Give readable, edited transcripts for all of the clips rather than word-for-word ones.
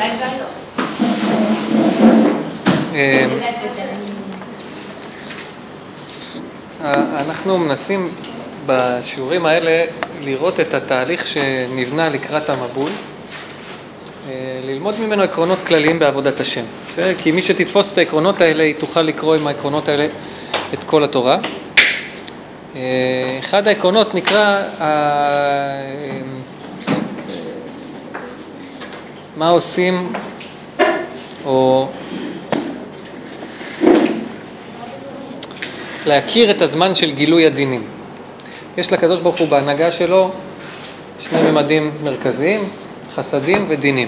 אולי בעיות. אנחנו מנסים בשיעורים האלה לראות את התהליך שנבנה לקראת המבול, ללמוד ממנו עקרונות כלליים בעבודת השם. כי מי שתתפוס את העקרונות האלה, היא תוכל לקרוא עם העקרונות האלה את כל התורה. אחד העקרונות נקרא מה עושים או להכיר את הזמן של גילוי הדינים. יש לקדוש ברוך הוא בהנהגה שלו שני ממדים מרכזיים, חסדים ודינים.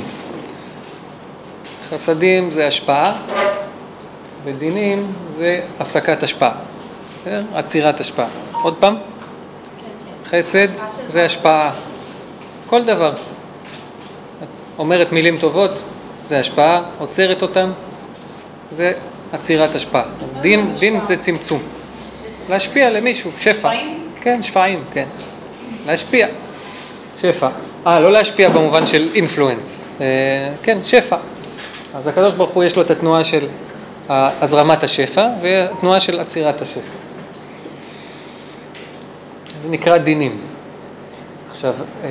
חסדים זה השפעה, ודינים זה הפסקת השפעה, עצירת השפעה. עוד פעם, חסד זה השפעה, כל דבר. אומרת מילים טובות, זה השפעה, עוצרת אותם, זה עצירת השפעה. אז דין זה צמצום. להשפיע למישהו, שפע. כן, שפעים, כן. להשפיע, שפע. לא להשפיע במובן של אינפלואנס. כן, שפע. אז הקדוש ברוך הוא יש לו את התנועה של הזרמת השפע, והתנועה של עצירת השפע. זה נקרא דינים. עכשיו,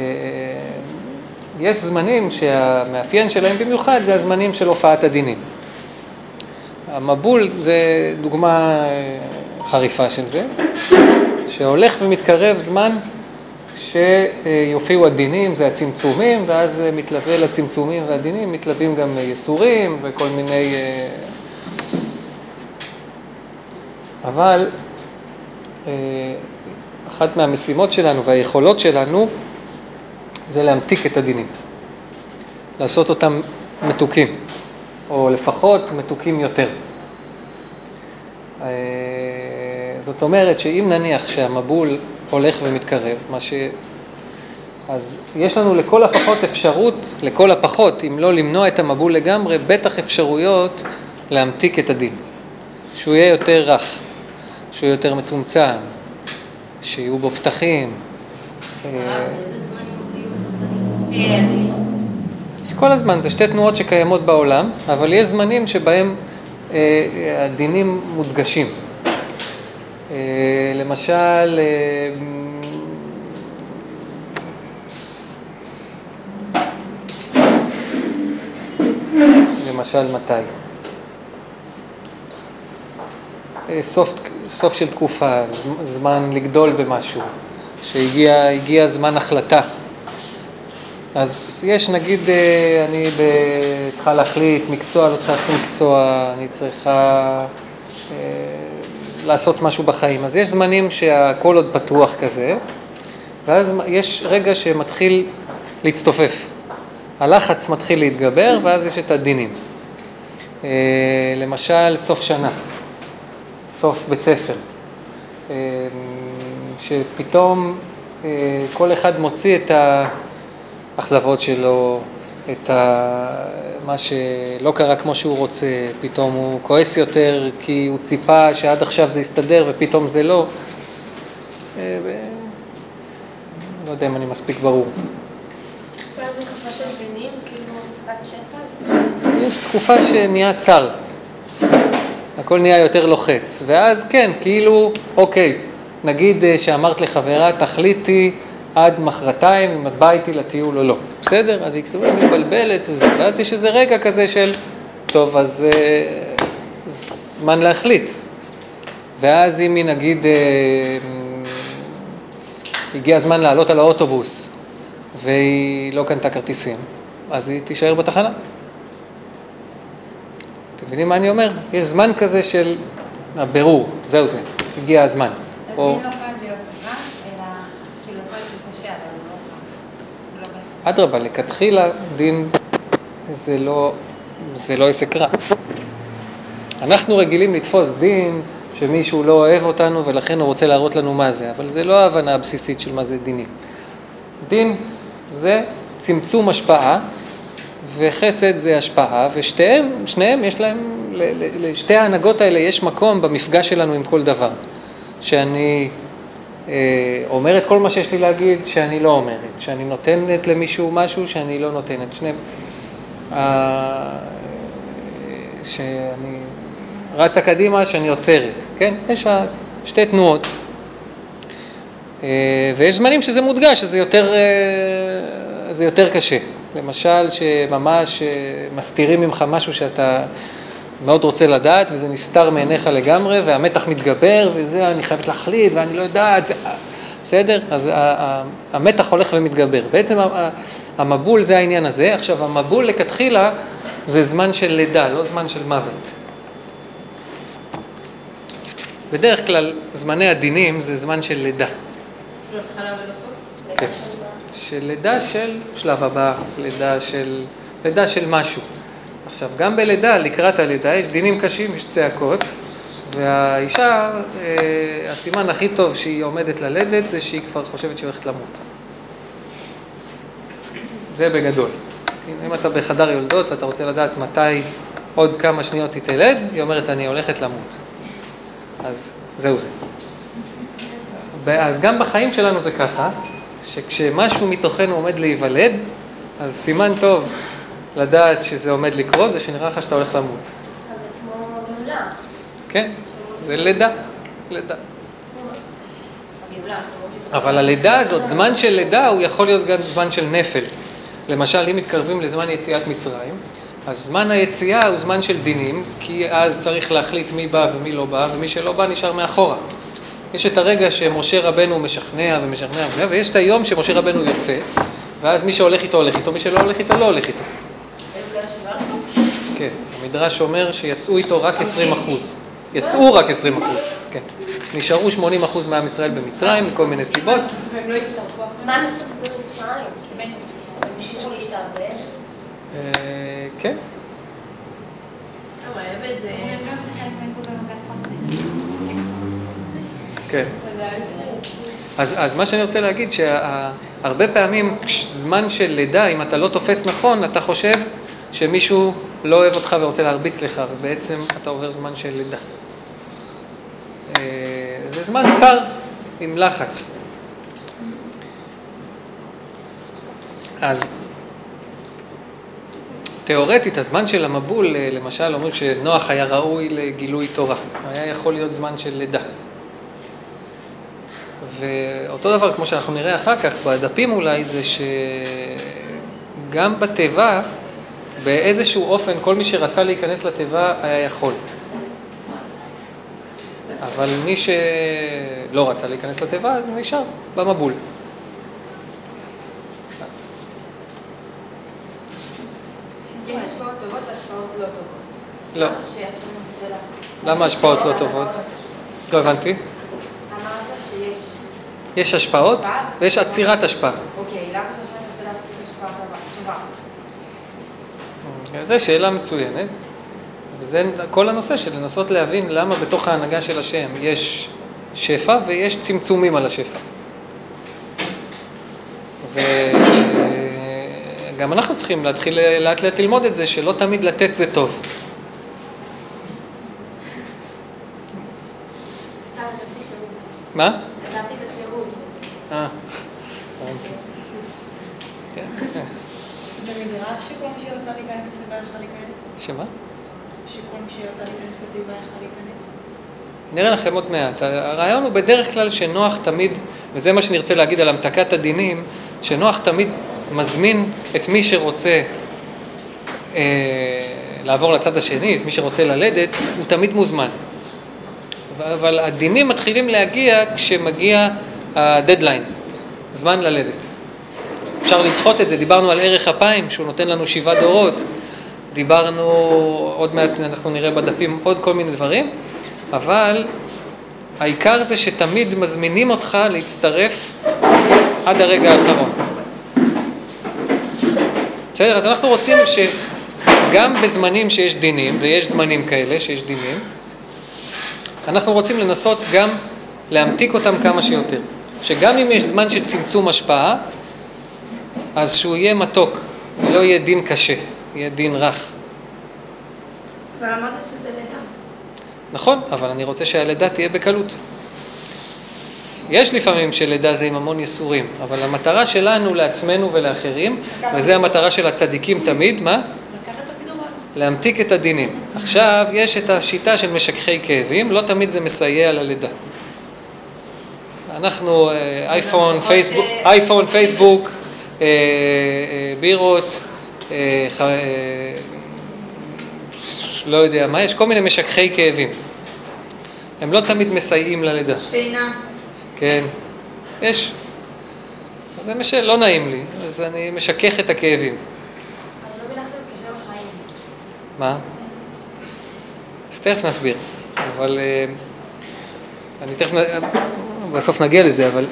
יש זמנים שהמאפיין שלהם במיוחד זה הזמנים של הופעת הדינים. המבול זה דוגמה חריפה של זה, שהולך ומתקרב זמן שיופיעו הדינים, זה הצמצומים, ואז מתלווה לצמצומים והדינים, מתלווים גם יסורים וכל מיני... אבל אחת מהמשימות שלנו והיכולות שלנו זה להמתיק את הדינים, לעשות אותם מתוקים, או לפחות מתוקים יותר. זאת אומרת שאם נניח שהמבול הולך ומתקרב, אז יש לנו לכל הפחות אפשרות, לכל הפחות, אם לא למנוע את המבול לגמרי, בטח אפשרויות להמתיק את הדין. שהוא יהיה יותר רך, שהוא יהיה יותר מצומצם, שיהיו בו פתחים. באיזה זמן מופיעים החסדים? אז כל הזמן, זה שתי תנועות שקיימות בעולם, אבל יש זמנים שבהם הדינים מודגשים. למשל, מתי? סוף של תקופה, זמן לגדול במשהו, שהגיע זמן החלטה. אז יש, נגיד, אני צריכה להחליט מקצוע, לא צריכה להחליט מקצוע, אני צריכה לעשות משהו בחיים. אז יש זמנים שהכל עוד פתוח כזה, ואז יש רגע שמתחיל להצטופף. הלחץ מתחיל להתגבר, ואז יש את הדינים. למשל, סוף שנה, סוף בית ספר, שפתאום כל אחד מוציא את האכזבות שלו, את מה שלא קרה כמו שהוא רוצה, פתאום הוא כועס יותר כי הוא ציפה שעד עכשיו זה יסתדר ופתאום זה לא. לא יודע אם אני מספיק ברור. ואז זה תקופה של דינים, כאילו הפסקת שפע? יש תקופה שנהיה צר, הכל נהיה יותר לוחץ, ואז כן, כאילו, אוקיי, נגיד שאמרת לחברה, תחליטי עד מחרתיים אם את באה איתי לטיול או לא. בסדר? אז היא כתובה מבלבלת, ואז יש איזה רגע כזה של, טוב, אז זמן להחליט. ואז אם היא נגיד, הגיע הזמן לעלות על האוטובוס, והיא לא קנתה כרטיסים, אז היא תישאר בתחנה. אתם מבינים מה אני אומר? יש זמן כזה של הבירור, זהו זה, הגיע הזמן. אז דין לא חייב להיות רע, אלא כאילו כל שקשה, אבל הוא לא רע. אדרבה, לכתחילה דין זה לא עסק רע. אנחנו רגילים לתפוס דין שמישהו לא אוהב אותנו ולכן הוא רוצה להראות לנו מה זה, אבל זה לא ההבנה הבסיסית של מה זה דינים. דין זה צמצום השפעה, וחסד זה השפעה, ושניהם יש להם, לשתי ההנהגות האלה יש מקום במפגש שלנו עם כל דבר. שאני אומרת כל מה שיש לי להגיד, שאני לא אומרת, שאני נותנת למישהו משהו שאני לא נותנת. שאני רצה קדימה, שאני עוצרת, כן? יש שתי תנועות. ויש זמנים שזה מודגש, שזה יותר קשה. למשל, שממש מסתירים ממך משהו שאתה מאוד רוצה לדעת, וזה נסתר מעיניך לגמרי, והמתח מתגבר, וזה אני חייבת להחליט, ואני לא יודעת, בסדר? אז המתח הולך ומתגבר. בעצם המבול זה העניין הזה. עכשיו, המבול לכתחילה זה זמן של לידה, לא זמן של מוות. בדרך כלל, זמני הדינים זה זמן של לידה. התחלה ולסוף? כן. של לידה של שלב הבא, לידה של משהו. עכשיו, גם בלידה, לקראת הלידה, יש דינים קשים, יש צעקות, והאישה, הסימן הכי טוב שהיא עומדת ללדת, זה שהיא כבר חושבת שהיא הולכת למות. זה בגדול. אם אתה בחדר יולדות ואתה רוצה לדעת מתי עוד כמה שניות היא תלד, היא אומרת, אני הולכת למות. אז זהו זה. אז גם בחיים שלנו זה ככה, שכשמשהו מתוכנו עומד להיוולד, אז סימן טוב לדעת שזה עומד לקרות, זה שנראה לך שאתה הולך למות. אז זה כמו גאולה. כן, זה לידה. אבל הלידה הזאת, זמן של לידה, הוא יכול להיות גם זמן של נפל. למשל, אם מתקרבים לזמן יציאת מצרים, אז זמן היציאה הוא זמן של דינים, כי אז צריך להחליט מי בא ומי לא בא, ומי שלא בא נשאר מאחורה. יש את הרגע שמשה רבנו משכנע ומשכנע, ויש את היום שמשה רבנו יוצא, ואז מי שהולך איתו הולך איתו, מי שלא הולך איתו לא הולך איתו. כן, המדרש אומר שיצאו איתו רק 20%. יצאו רק 20%, כן. נשארו 80% מעם ישראל במצרים, מכל מיני סיבות. והם לא הצטרפו. מה הם עשו במצרים? הם המשיכו להשתעבד? כן. העבד זה... הם גם שחלק מהם פה במכת חושך. כן. אז מה שאני רוצה להגיד, שהרבה פעמים זמן של לידה, אם אתה לא תופס נכון, אתה חושב שמישהו לא אוהב אותך ורוצה להרביץ לך, ובעצם אתה עובר זמן של לידה. זה זמן צר עם לחץ. אז תיאורטית, הזמן של המבול, למשל, אומרים שנוח היה ראוי לגילוי תורה. היה יכול להיות זמן של לידה. ואותו דבר, כמו שאנחנו נראה אחר כך, בדפים אולי, זה שגם בטבע, באיזשהו אופן, כל מי שרצה להיכנס לטבע היה יכול. אבל מי שלא רצה להיכנס לטבע, אז נשאר במבול. יש השפעות טובות והשפעות לא טובות. לא. למה השפעות לא טובות? לא הבנתי. אמרת שיש... יש השפעות ויש עצירת השפעה. אוקיי, למה שהשם רוצה להציג השפעה טובה? זו שאלה מצוינת. וזה כל הנושא של לנסות להבין למה בתוך ההנהגה של השם יש שפע ויש צמצומים על השפע. וגם אנחנו צריכים להתחיל לאט לאט ללמוד את זה, שלא תמיד לתת זה טוב. מה? נתתי את השירות. הבנתי. זה מדרש שכל מי שרצה להיכנס לטבע יכול להיכנס? שמה? שכל מי שרצה להיכנס לטבע יכול להיכנס? נראה לכם עוד מעט. הרעיון הוא בדרך כלל שנוח תמיד, וזה מה שנרצה להגיד על המתקת הדינים, שנוח תמיד מזמין את מי שרוצה לעבור לצד השני, את מי שרוצה ללדת, הוא תמיד מוזמן. אבל הדינים מתחילים להגיע כשמגיע הדדליין, זמן ללדת. אפשר לדחות את זה, דיברנו על ערך אפיים, שהוא נותן לנו 7 דורות, דיברנו, עוד מעט אנחנו נראה בדפים עוד כל מיני דברים, אבל העיקר זה שתמיד מזמינים אותך להצטרף עד הרגע האחרון. בסדר, אז אנחנו רוצים שגם בזמנים שיש דינים, ויש זמנים כאלה שיש דינים, אנחנו רוצים לנסות גם להמתיק אותם כמה שיותר. שגם אם יש זמן של צמצום השפעה, אז שהוא יהיה מתוק, ולא יהיה דין קשה, יהיה דין רך. אבל אמרת שזה לידה. נכון, אבל אני רוצה שהלידה תהיה בקלות. יש לפעמים שלידה זה עם המון ייסורים, אבל המטרה שלנו לעצמנו ולאחרים, וזה המטרה של הצדיקים תמיד, מה? לקחת להמתיק את הדינים. עכשיו יש את השיטה של משככי כאבים, לא תמיד זה מסייע ללידה. אנחנו אייפון, פייסבוק, בירות, לא יודע מה, יש כל מיני משככי כאבים. הם לא תמיד מסייעים ללידה. שינה. כן, יש. אז זה לא נעים לי, אז אני משכך את הכאבים. אני לא מבינה איך זה מתקשר לחיים. מה? אז תכף נסביר, אבל אני תכף, בסוף נגיע לזה, אבל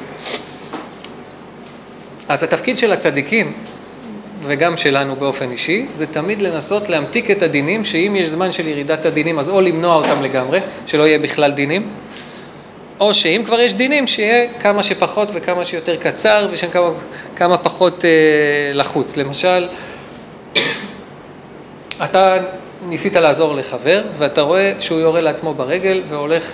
אז התפקיד של הצדיקים, וגם שלנו באופן אישי, זה תמיד לנסות להמתיק את הדינים, שאם יש זמן של ירידת הדינים, אז או למנוע אותם לגמרי, שלא יהיה בכלל דינים, או שאם כבר יש דינים, שיהיה כמה שפחות וכמה שיותר קצר, וכמה פחות לחוץ. למשל, אתה ניסית לעזור לחבר, ואתה רואה שהוא יורה לעצמו ברגל, והולך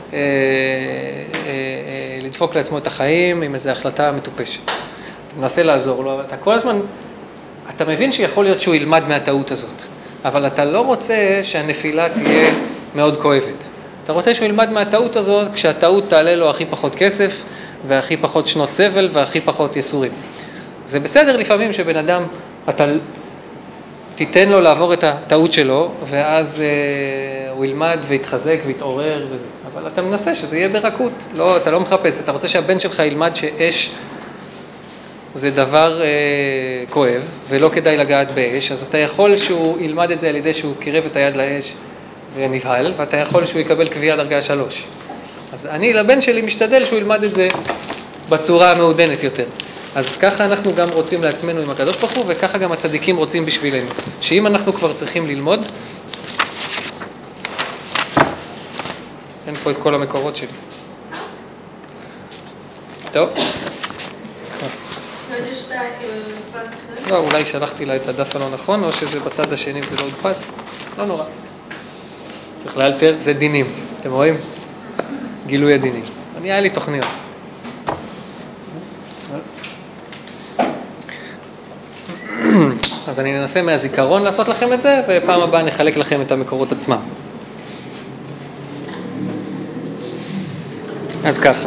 לדפוק לעצמו את החיים עם איזו החלטה מטופשת. אתה מנסה לעזור לו, אתה כל הזמן, אתה מבין שיכול להיות שהוא ילמד מהטעות הזאת, אבל אתה לא רוצה שהנפילה תהיה מאוד כואבת. אתה רוצה שהוא ילמד מהטעות הזאת, כשהטעות תעלה לו הכי פחות כסף, והכי פחות שנות סבל, והכי פחות יסורים. זה בסדר לפעמים שבן אדם, אתה תיתן לו לעבור את הטעות שלו, ואז הוא ילמד ויתחזק ויתעורר וזה. אבל אתה מנסה שזה יהיה ברכות, לא, אתה לא מחפש, אתה רוצה שהבן שלך ילמד שאש זה דבר כואב, ולא כדאי לגעת באש, אז אתה יכול שהוא ילמד את זה על ידי שהוא קירב את היד לאש ונבהל, ואתה יכול שהוא יקבל קביעה דרגה 3. אז אני לבן שלי משתדל שהוא ילמד את זה בצורה המעודנת יותר. אז ככה אנחנו גם רוצים לעצמנו עם הקדוש ברוך הוא, וככה גם הצדיקים רוצים בשבילנו. שאם אנחנו כבר צריכים ללמוד, אין פה את כל המקורות שלי. טוב. לא, אולי שלחתי לה את הדף הלא נכון, או שזה בצד השני וזה לא הודפס. לא נורא. צריך לאלתר, זה דינים. אתם רואים? גילוי הדינים. היה לי תוכניות. אז אני ננסה מהזיכרון לעשות לכם את זה, ופעם הבאה נחלק לכם את המקורות עצמם. אז ככה.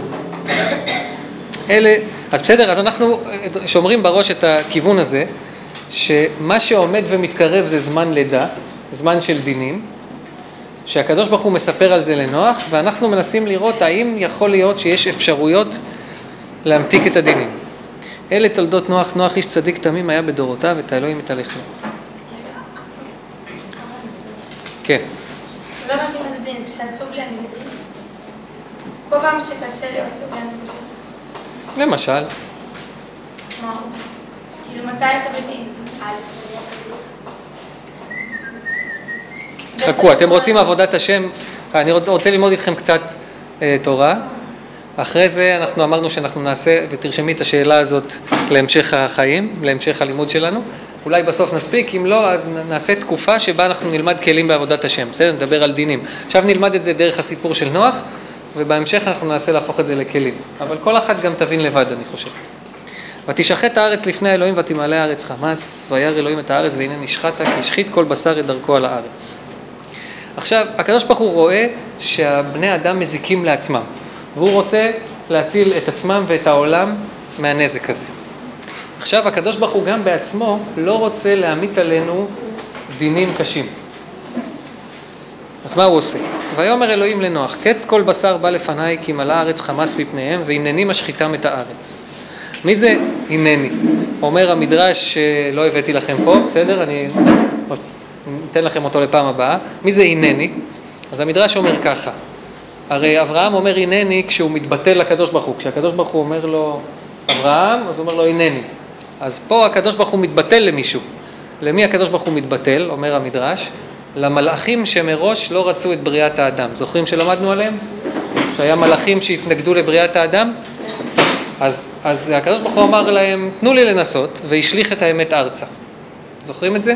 אז בסדר, אז אנחנו שומרים בראש את הכיוון הזה, שמה שעומד ומתקרב זה זמן לידה, זמן של דינים, שהקדוש ברוך הוא מספר על זה לנוח, ואנחנו מנסים לראות האם יכול להיות שיש אפשרויות להמתיק את הדינים. אלה תולדות נוח, נוח איש צדיק תמים היה בדורותיו, את האלוהים מתהלך לו. כן. לא הבנתי מה זה דין, כשעצוב לי אני מבין. כל פעם שקשה לי עצוב לי אני מבין. למשל. מה? כאילו מתי אתה מבין? חכו, אתם רוצים עבודת השם? אני רוצה ללמוד איתכם קצת תורה. אחרי זה אנחנו אמרנו שאנחנו נעשה, ותרשמי את השאלה הזאת להמשך החיים, להמשך הלימוד שלנו. אולי בסוף נספיק, אם לא, אז נעשה תקופה שבה אנחנו נלמד כלים בעבודת השם. בסדר? נדבר על דינים. עכשיו נלמד את זה דרך הסיפור של נוח, ובהמשך אנחנו נעשה להפוך את זה לכלים. אבל כל אחד גם תבין לבד, אני חושב. ותשחט הארץ לפני האלוהים ותמלא הארץ חמס, וירא אלוהים את הארץ והנה נשחטה, כי השחית כל בשר את דרכו על הארץ. עכשיו, הקדוש ברוך הוא רואה שהבני אדם מזיקים לעצמם, והוא רוצה להציל את עצמם ואת העולם מהנזק הזה. עכשיו, הקדוש ברוך הוא גם בעצמו לא רוצה להמיט עלינו דינים קשים. אז מה הוא עושה? ויאמר אלוהים לנוח, קץ כל בשר בא לפניי, כי מלאה הארץ חמס מפניהם, והנני משחיתם את הארץ. מי זה הנני? אומר המדרש שלא הבאתי לכם פה, בסדר? אני אתן לכם אותו לפעם הבאה. מי זה הנני? אז המדרש אומר ככה, הרי אברהם אומר הנני כשהוא מתבטל לקדוש ברוך הוא. כשהקדוש ברוך הוא אומר לו אברהם, אז הוא אומר לו הנני. אז פה הקדוש ברוך הוא מתבטל למישהו. למי הקדוש ברוך הוא מתבטל? אומר המדרש. למלאכים שמראש לא רצו את בריאת האדם. זוכרים שלמדנו עליהם? שהיה מלאכים שהתנגדו לבריאת האדם? אז הקדוש ברוך הוא אמר להם, תנו לי לנסות, והשליך את האמת ארצה. זוכרים את זה?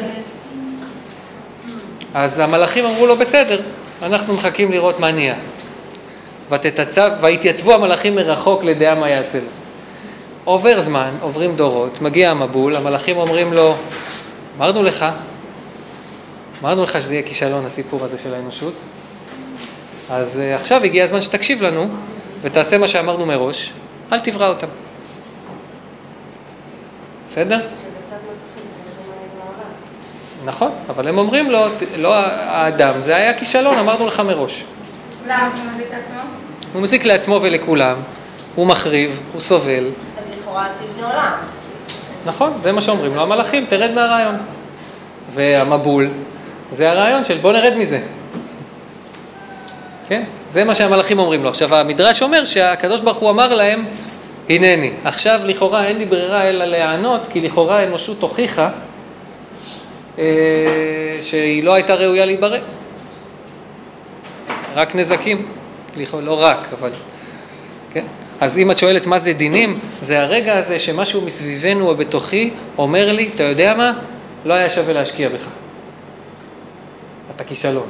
אז המלאכים אמרו לו, בסדר, אנחנו מחכים לראות מה נהיה. והתייצבו המלאכים מרחוק לדעה מה יעשה לו. עובר זמן, עוברים דורות, מגיע המבול, המלאכים אומרים לו, אמרנו לך, אמרנו לך שזה יהיה כישלון הסיפור הזה של האנושות. אז עכשיו הגיע הזמן שתקשיב לנו ותעשה מה שאמרנו מראש, אל תברא אותם. בסדר? שזה קצת מצחיק, זה מעלה. נכון, אבל הם אומרים לו, לא האדם, זה היה כישלון, אמרנו לך מראש. למה הוא מזיק לעצמו? הוא מזיק לעצמו ולכולם, הוא מחריב, הוא סובל. אז לכאורה תבנה עולם. נכון, זה מה שאומרים לו המלאכים, תרד מהרעיון. והמבול, זה הרעיון של בוא נרד מזה. כן? זה מה שהמלאכים אומרים לו. עכשיו המדרש אומר שהקדוש ברוך הוא אמר להם, הנני. עכשיו לכאורה אין לי ברירה אלא להיענות, כי לכאורה האנושות הוכיחה שהיא לא הייתה ראויה להיברא. רק נזקים, לא רק, אבל כן? אז אם את שואלת מה זה דינים, זה הרגע הזה שמשהו מסביבנו או בתוכי אומר לי, אתה יודע מה? לא היה שווה להשקיע בך. אתה כישלון.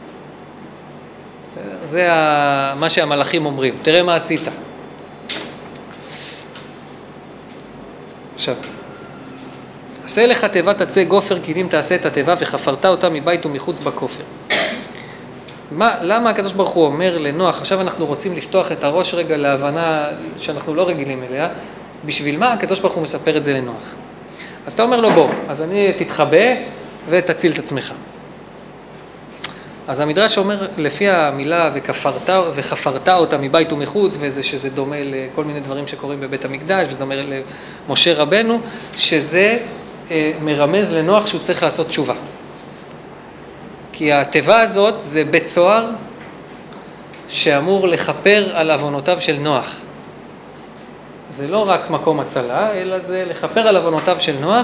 זה מה שהמלאכים אומרים. תראה מה עשית. עכשיו, עשה לך תיבת עצי גופר, כי אם תעשה את התיבה וחפרת אותה מבית ומחוץ בכופר. למה הקדוש ברוך הוא אומר לנוח, עכשיו אנחנו רוצים לפתוח את הראש רגע להבנה שאנחנו לא רגילים אליה, בשביל מה הקדוש ברוך הוא מספר את זה לנוח? אז אתה אומר לו בוא, אז אני תתחבא ותציל את עצמך. אז המדרש אומר לפי המילה וחפרת אותה מבית ומחוץ, וזה שזה דומה לכל מיני דברים שקורים בבית המקדש, וזה דומה למשה רבנו, שזה מרמז לנוח שהוא צריך לעשות תשובה. כי התיבה הזאת זה בית סוהר שאמור לכפר על עוונותיו של נוח. זה לא רק מקום הצלה, אלא זה לכפר על עוונותיו של נוח.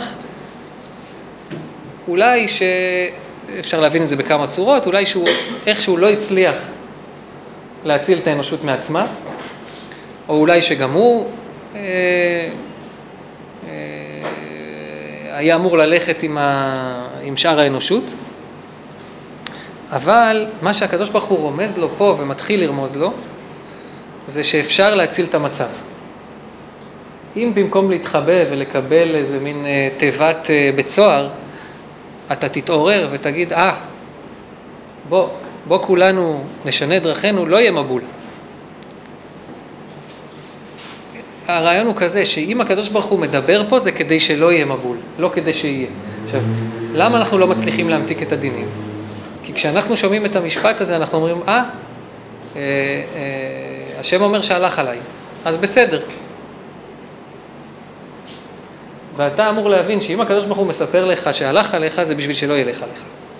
אולי שאפשר להבין את זה בכמה צורות, אולי איכשהו לא הצליח להציל את האנושות מעצמה, או אולי שגם הוא היה אמור ללכת עם שאר האנושות. אבל מה שהקדוש ברוך הוא רומז לו פה ומתחיל לרמוז לו, זה שאפשר להציל את המצב. אם במקום להתחבא ולקבל איזה מין תיבת בית סוהר, אתה תתעורר ותגיד, בוא כולנו נשנה דרכינו, לא יהיה מבול. הרעיון הוא כזה, שאם הקדוש ברוך הוא מדבר פה, זה כדי שלא יהיה מבול, לא כדי שיהיה. עכשיו, למה אנחנו לא מצליחים להמתיק את הדינים? כי כשאנחנו שומעים את המשפט הזה, אנחנו אומרים, השם אומר שהלך עליי, אז בסדר. ואתה אמור להבין שאם הקדוש ברוך הוא מספר לך שהלך עליך, זה בשביל שלא ילך עליך.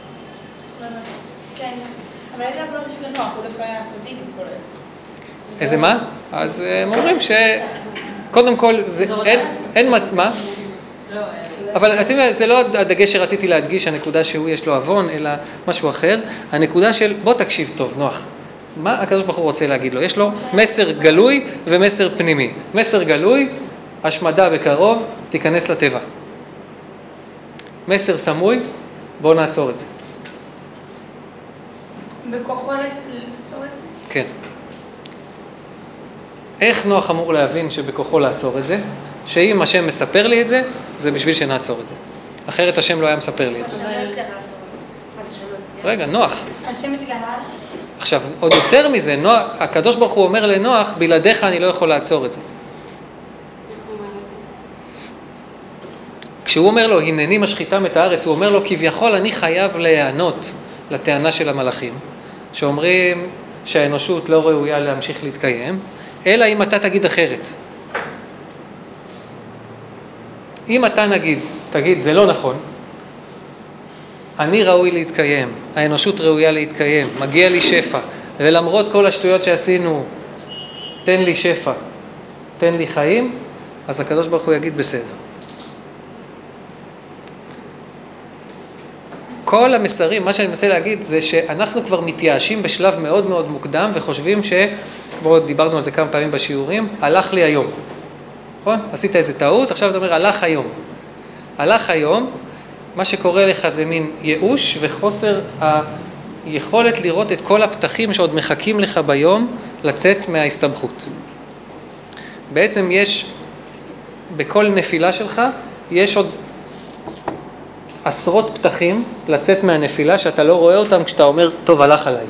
כן. אבל איזה הבנות יש לנוח? הוא דווקא היה צדיק עם כל העסק. איזה מה? אז הם אומרים שקודם כל, אין מה? לא, אבל אתם יודעים, זה לא הדגש שרציתי להדגיש, הנקודה שהוא יש לו עוון, אלא משהו אחר. הנקודה של, בוא תקשיב טוב, נוח. מה הקדוש ברוך הוא רוצה להגיד לו? יש לו מסר גלוי ומסר פנימי. מסר גלוי, השמדה בקרוב, תיכנס לטבע. מסר סמוי, בוא נעצור את זה. בכוחו לעצור את זה? כן. איך נוח אמור להבין שבכוחו לעצור את זה? שאם השם מספר לי את זה, זה בשביל שנעצור את זה. אחרת השם לא היה מספר לי את זה. השם לא הצליח לעצור. מה זה שלא הצליח? רגע, נוח. השם התגלה? עכשיו, עוד יותר מזה, הקדוש ברוך הוא אומר לנוח, בלעדיך אני לא יכול לעצור את זה. כשהוא אומר לו, הנני משחיתם את הארץ, הוא אומר לו, כביכול אני חייב להיענות לטענה של המלאכים, שאומרים שהאנושות לא ראויה להמשיך להתקיים, אלא אם אתה תגיד אחרת. אם אתה תגיד, זה לא נכון, אני ראוי להתקיים, האנושות ראויה להתקיים, מגיע לי שפע, ולמרות כל השטויות שעשינו, תן לי שפע, תן לי חיים, אז הקדוש ברוך הוא יגיד בסדר. כל המסרים, מה שאני מנסה להגיד, זה שאנחנו כבר מתייאשים בשלב מאוד מאוד מוקדם, וחושבים כמו דיברנו על זה כמה פעמים בשיעורים, הלך לי היום. נכון? עשית איזה טעות, עכשיו אתה אומר, הלך היום. הלך היום, מה שקורה לך זה מין ייאוש וחוסר היכולת לראות את כל הפתחים שעוד מחכים לך ביום לצאת מההסתבכות. בעצם יש, בכל נפילה שלך, יש עוד עשרות פתחים לצאת מהנפילה שאתה לא רואה אותם כשאתה אומר, טוב, הלך עליי.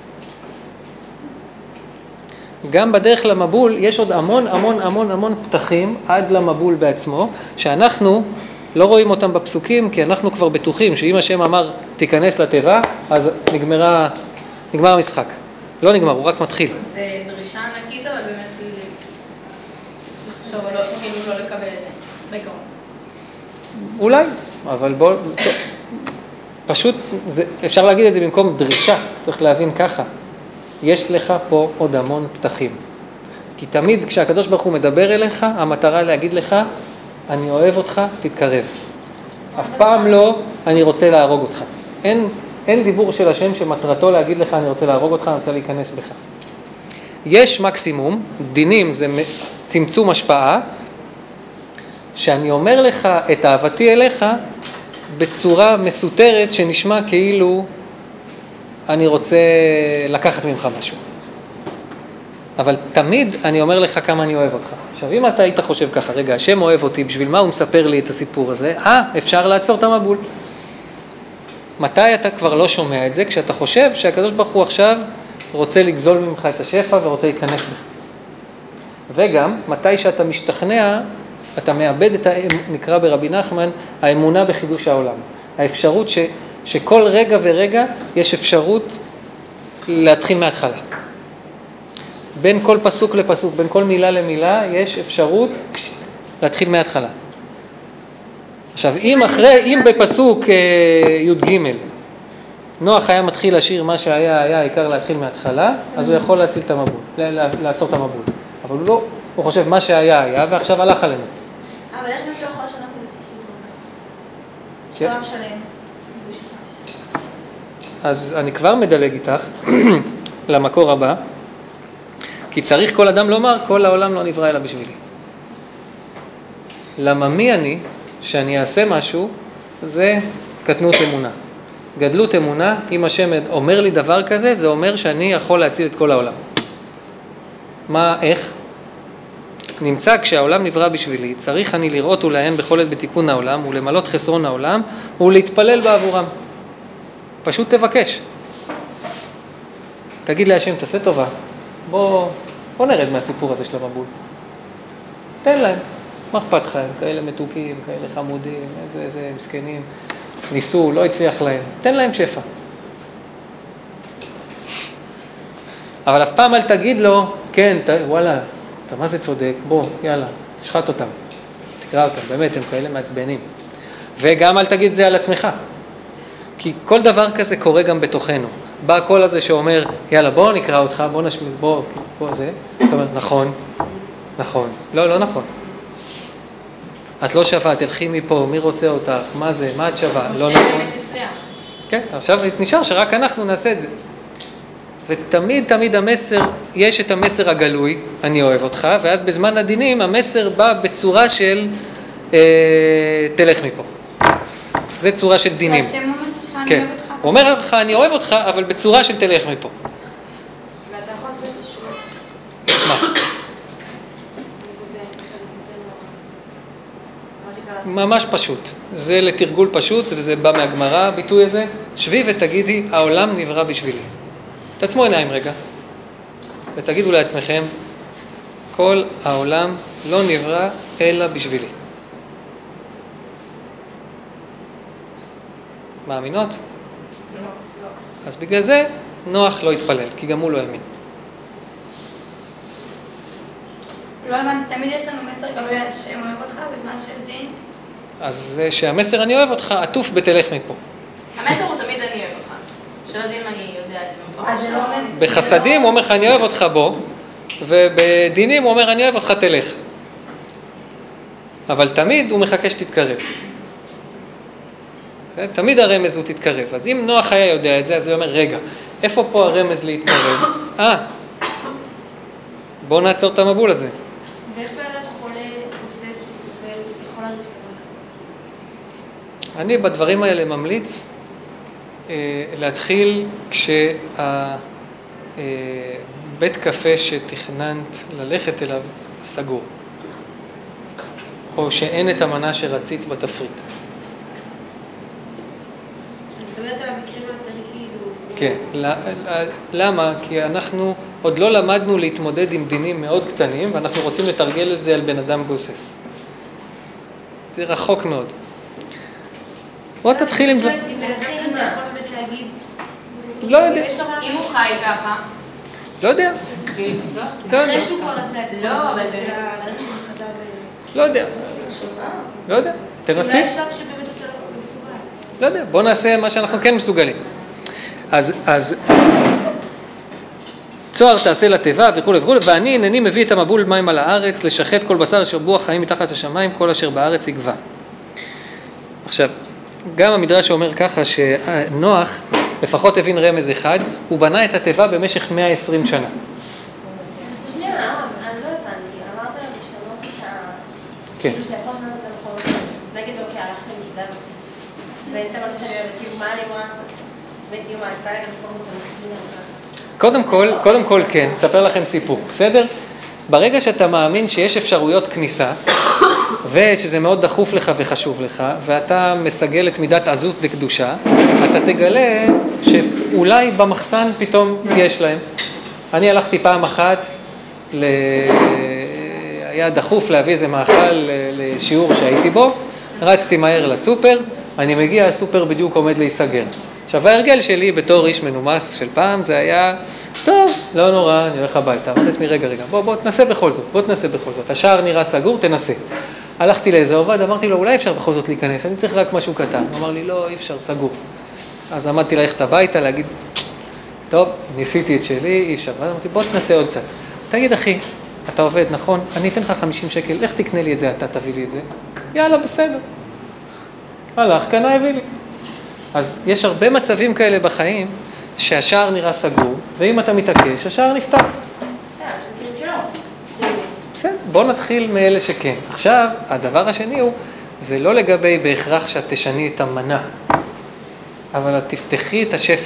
גם בדרך למבול יש עוד המון המון המון המון פתחים עד למבול בעצמו, שאנחנו לא רואים אותם בפסוקים, כי אנחנו כבר בטוחים שאם השם אמר תיכנס לתיבה, אז נגמר המשחק. לא נגמר, הוא רק מתחיל. זה דרישה ענקית, אבל באמת לחשוב, כאילו לא לקבל בעיקרון. אולי, אבל בוא, פשוט אפשר להגיד את זה במקום דרישה, צריך להבין ככה. יש לך פה עוד המון פתחים. כי תמיד כשהקדוש ברוך הוא מדבר אליך, המטרה להגיד לך, אני אוהב אותך, תתקרב. אף פעם לא, אני רוצה להרוג אותך. אין דיבור של השם שמטרתו להגיד לך, אני רוצה להרוג אותך, אני רוצה להיכנס בך. יש מקסימום, דינים זה צמצום השפעה, שאני אומר לך את אהבתי אליך בצורה מסותרת שנשמע כאילו אני רוצה לקחת ממך משהו. אבל תמיד אני אומר לך כמה אני אוהב אותך. עכשיו, אם אתה היית חושב ככה, רגע, השם אוהב אותי, בשביל מה הוא מספר לי את הסיפור הזה? אפשר לעצור את המבול. מתי אתה כבר לא שומע את זה? כשאתה חושב שהקדוש ברוך הוא עכשיו רוצה לגזול ממך את השפע ורוצה להיכנס בך. וגם, מתי שאתה משתכנע, אתה מאבד את נקרא ברבי נחמן, האמונה בחידוש העולם. האפשרות שכל רגע ורגע יש אפשרות להתחיל מההתחלה. בין כל פסוק לפסוק, בין כל מילה למילה, יש אפשרות להתחיל מההתחלה. עכשיו, אם בפסוק י"ג נוח היה מתחיל לשיר מה שהיה, העיקר להתחיל מההתחלה, אז הוא יכול להציל את המבול, לעצור את המבול. אבל הוא לא, הוא חושב מה שהיה, ועכשיו הלך עלינו. אבל איך מישהו יכול לשנות את זה? שלום שלם. אז אני כבר מדלג איתך למקור הבא, כי צריך כל אדם לומר, כל העולם לא נברא אלא בשבילי. למה מי אני שאני אעשה משהו, זה קטנות אמונה. גדלות אמונה, אם השם אומר לי דבר כזה, זה אומר שאני יכול להציל את כל העולם. מה, איך? נמצא כשהעולם נברא בשבילי, צריך אני לראות ולעיין בכל עת בתיקון העולם, ולמלות חסרון העולם, ולהתפלל בעבורם. פשוט תבקש. תגיד להשם, תעשה טובה. בוא נרד מהסיפור הזה של המבול. תן להם. מה אכפת לך? הם כאלה מתוקים, כאלה חמודים, איזה מסכנים. ניסו, לא הצליח להם. תן להם שפע. אבל אף פעם אל תגיד לו, כן, וואלה, אתה מה זה צודק? בוא, יאללה, שחט אותם. תקרא אותם, באמת, הם כאלה מעצבנים. וגם אל תגיד זה על עצמך. כי כל דבר כזה קורה גם בתוכנו. בא הקול הזה שאומר, יאללה, בוא נקרא אותך, בוא נשמיד, בוא זה. זאת אומרת, נכון. לא נכון. את לא שווה, תלכי מפה, מי רוצה אותך, מה זה, מה את שווה, לא נכון. כן, עכשיו נשאר שרק אנחנו נעשה את זה. ותמיד המסר, יש את המסר הגלוי, אני אוהב אותך, ואז בזמן הדינים המסר בא בצורה של תלך מפה. זה צורה של דינים. שהשם אומר לך, אני כן. אוהב אותך. הוא אומר לך, אני אוהב אותך, אבל בצורה של תלך מפה. ואתה יכול לעשות את זה שוב. מה? ממש פשוט. זה לתרגול פשוט, וזה בא מהגמרא, הביטוי הזה. שבי ותגידי, העולם נברא בשבילי. תעצמו עיניים רגע, ותגידו לעצמכם, כל העולם לא נברא אלא בשבילי. מאמינות? לא. אז בגלל זה נוח לא התפלל, כי גם הוא לא האמין. לא הבנתי, תמיד יש לנו מסר גלוי על שם אוהב אותך בזמן של דין. אז שהמסר אני אוהב אותך, עטוף בתלך מפה. המסר הוא תמיד אני אוהב אותך. של הדין אני יודע את זה. אז זה לא מסר. בחסדים הוא אומר לך אני אוהב אותך בו, ובדינים הוא אומר אני אוהב אותך תלך. אבל תמיד הוא מחכה שתתקרב. תמיד הרמז הוא תתקרב. אז אם נוח היה יודע את זה, אז הוא אומר רגע, איפה פה הרמז להתקרב? בוא נעצור את המבול הזה. ואיך בערך חולה עושה שסובל יכול להרגיש דבר? אני בדברים האלה ממליץ להתחיל כשהבית קפה שתכננת ללכת אליו סגור, או שאין את המנה שרצית בתפריט. מדברת על המקרים יותר כאילו... כן, למה? כי אנחנו עוד לא למדנו להתמודד עם דינים מאוד קטנים, ואנחנו רוצים לתרגל את זה על בן אדם גוסס. זה רחוק מאוד. בוא תתחיל עם... אם מנסים זה יכול באמת להגיד... לא יודע. אם הוא חי ככה... לא יודע. אחרי שהוא כבר עשה את זה. לא, אבל זה... לא יודע. לא יודע. תנסי. אולי שלב שבאמת אתה לא מסוגל. לא יודע. בוא נעשה מה שאנחנו כן מסוגלים. אז צוהר תעשה לתיבה וכו' וכו', ואני הנני מביא את המבול מים על הארץ, לשחט כל בשר אשר בו החיים מתחת השמיים, כל אשר בארץ יגבה. עכשיו, גם המדרש אומר ככה שנוח לפחות הבין רמז אחד, הוא בנה את התיבה במשך 120 שנה. שנייה, אני לא הבנתי, אמרת לשנות את ה... כן. כאילו שאתה יכול לשנות את המקום, נגיד אוקיי, הלכת מסדר, והיית אמרת שאני אוהבת, כאילו מה אני אמורה לעשות? וכאילו מה, אני באה גם לקרוא את קודם כל כן, אספר לכם סיפור, בסדר? ברגע שאתה מאמין שיש אפשרויות כניסה, ושזה מאוד דחוף לך וחשוב לך, ואתה מסגל את מידת עזות וקדושה, אתה תגלה שאולי במחסן פתאום יש להם. אני הלכתי פעם אחת, היה דחוף להביא איזה מאכל לשיעור שהייתי בו, רצתי מהר לסופר, אני מגיע, הסופר בדיוק עומד להיסגר. עכשיו, ההרגל שלי בתור איש מנומס של פעם, זה היה, טוב, לא נורא, אני הולך הביתה. אמרתי לעצמי, רגע, בוא תנסה בכל זאת, השער נראה סגור, תנסה. הלכתי לאיזה עובד, אמרתי לו, אולי אפשר בכל זאת להיכנס, אני צריך רק משהו קטן. הוא אמר לי, לא, אי אפשר, סגור. אז עמדתי ללכת הביתה, להגיד, טוב, ניסיתי את שלי, אי אפשר. אז אמרתי, בוא תנסה עוד קצת. תגיד, אחי, אתה עובד, נכון? אני אתן לך 50 שקל, איך תקנה לי את זה, אתה תביא לי את זה? יאללה, בסדר. הלך, קנה, הביא לי. אז יש הרבה מצבים כאלה בחיים שהשער נראה סגור, ואם אתה מתעקש, השער נפתח. בסדר, בוא נתחיל מאלה שכן. עכשיו, הדבר השני הוא, זה לא לגבי בהכרח שאת תשני את המנה, אבל את תפתחי את השפע.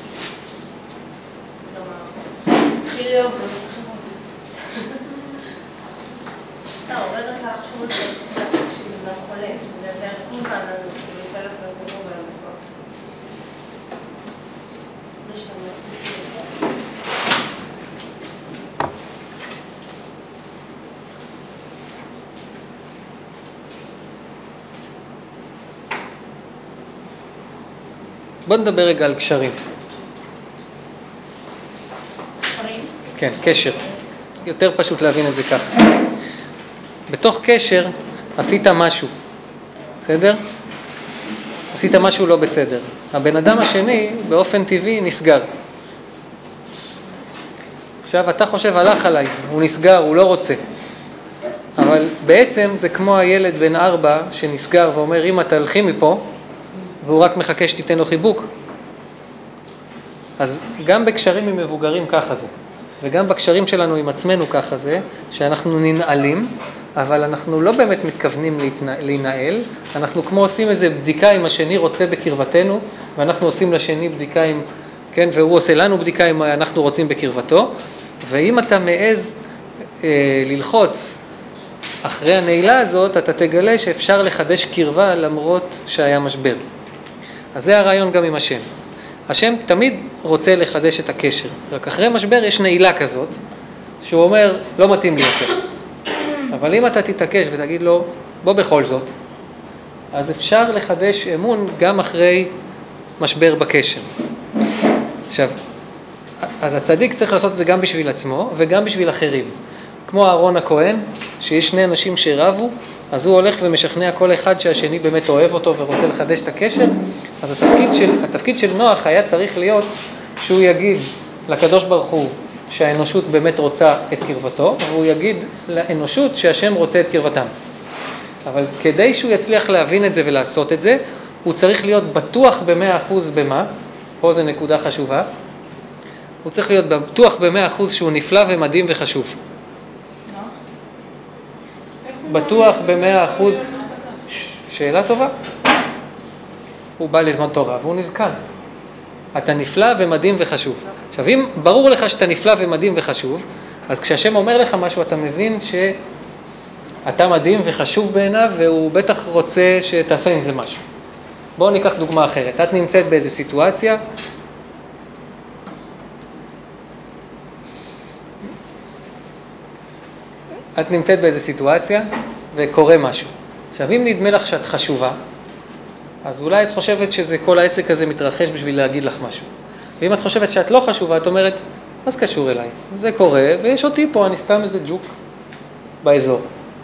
הרבה יותר כלל לחשוב את זה כשזה גם חולה, שזה יותר מובן לנו, שזה יפלח לזיבור ולמסות. בוא נדבר רגע על קשרים. קשרים? כן, קשר. יותר פשוט להבין את זה ככה. בתוך קשר עשית משהו, בסדר? עשית משהו לא בסדר. הבן אדם השני באופן טבעי נסגר. עכשיו אתה חושב הלך עליי, הוא נסגר, הוא לא רוצה. אבל בעצם זה כמו הילד בן 4 שנסגר ואומר, אמא תלכי מפה, והוא רק מחכה שתיתן לו חיבוק. אז גם בקשרים עם מבוגרים ככה זה. וגם בקשרים שלנו עם עצמנו ככה זה, שאנחנו ננעלים, אבל אנחנו לא באמת מתכוונים להינעל, אנחנו כמו עושים איזה בדיקה אם השני רוצה בקרבתנו, ואנחנו עושים לשני בדיקה עם, כן, והוא עושה לנו בדיקה אם אנחנו רוצים בקרבתו, ואם אתה מעז ללחוץ אחרי הנעילה הזאת, אתה תגלה שאפשר לחדש קרבה למרות שהיה משבר. אז זה הרעיון גם עם השם. השם תמיד רוצה לחדש את הקשר, רק אחרי משבר יש נעילה כזאת, שהוא אומר, לא מתאים לי יותר. אבל אם אתה תתעקש ותגיד לו, בוא בכל זאת, אז אפשר לחדש אמון גם אחרי משבר בקשר. עכשיו, אז הצדיק צריך לעשות את זה גם בשביל עצמו וגם בשביל אחרים. כמו אהרון הכהן, שיש שני אנשים שרבו, אז הוא הולך ומשכנע כל אחד שהשני באמת אוהב אותו ורוצה לחדש את הקשר, אז התפקיד של נוח היה צריך להיות שהוא יגיד לקדוש ברוך הוא שהאנושות באמת רוצה את קרבתו, והוא יגיד לאנושות שהשם רוצה את קרבתם. אבל כדי שהוא יצליח להבין את זה ולעשות את זה, הוא צריך להיות בטוח ב100% במה, פה זו נקודה חשובה, הוא צריך להיות בטוח ב100% שהוא נפלא ומדהים וחשוב. בטוח ב100%, שאלה טובה. הוא בא ללמוד תורה והוא נזכר. אתה נפלא ומדהים וחשוב. עכשיו, אם ברור לך שאתה נפלא ומדהים וחשוב, אז כשהשם אומר לך משהו, אתה מבין שאתה מדהים וחשוב בעיניו, והוא בטח רוצה שתעשה עם זה משהו. בואו ניקח דוגמה אחרת. את נמצאת באיזו סיטואציה, וקורה משהו. עכשיו, אם נדמה לך שאת חשובה, אז אולי את חושבת שזה כל העסק הזה מתרחש בשביל להגיד לך משהו. ואם את חושבת שאת לא חשובה, את אומרת, מה זה קשור אליי? זה קורה, ויש אותי פה, אני סתם איזה ג'וק באזור.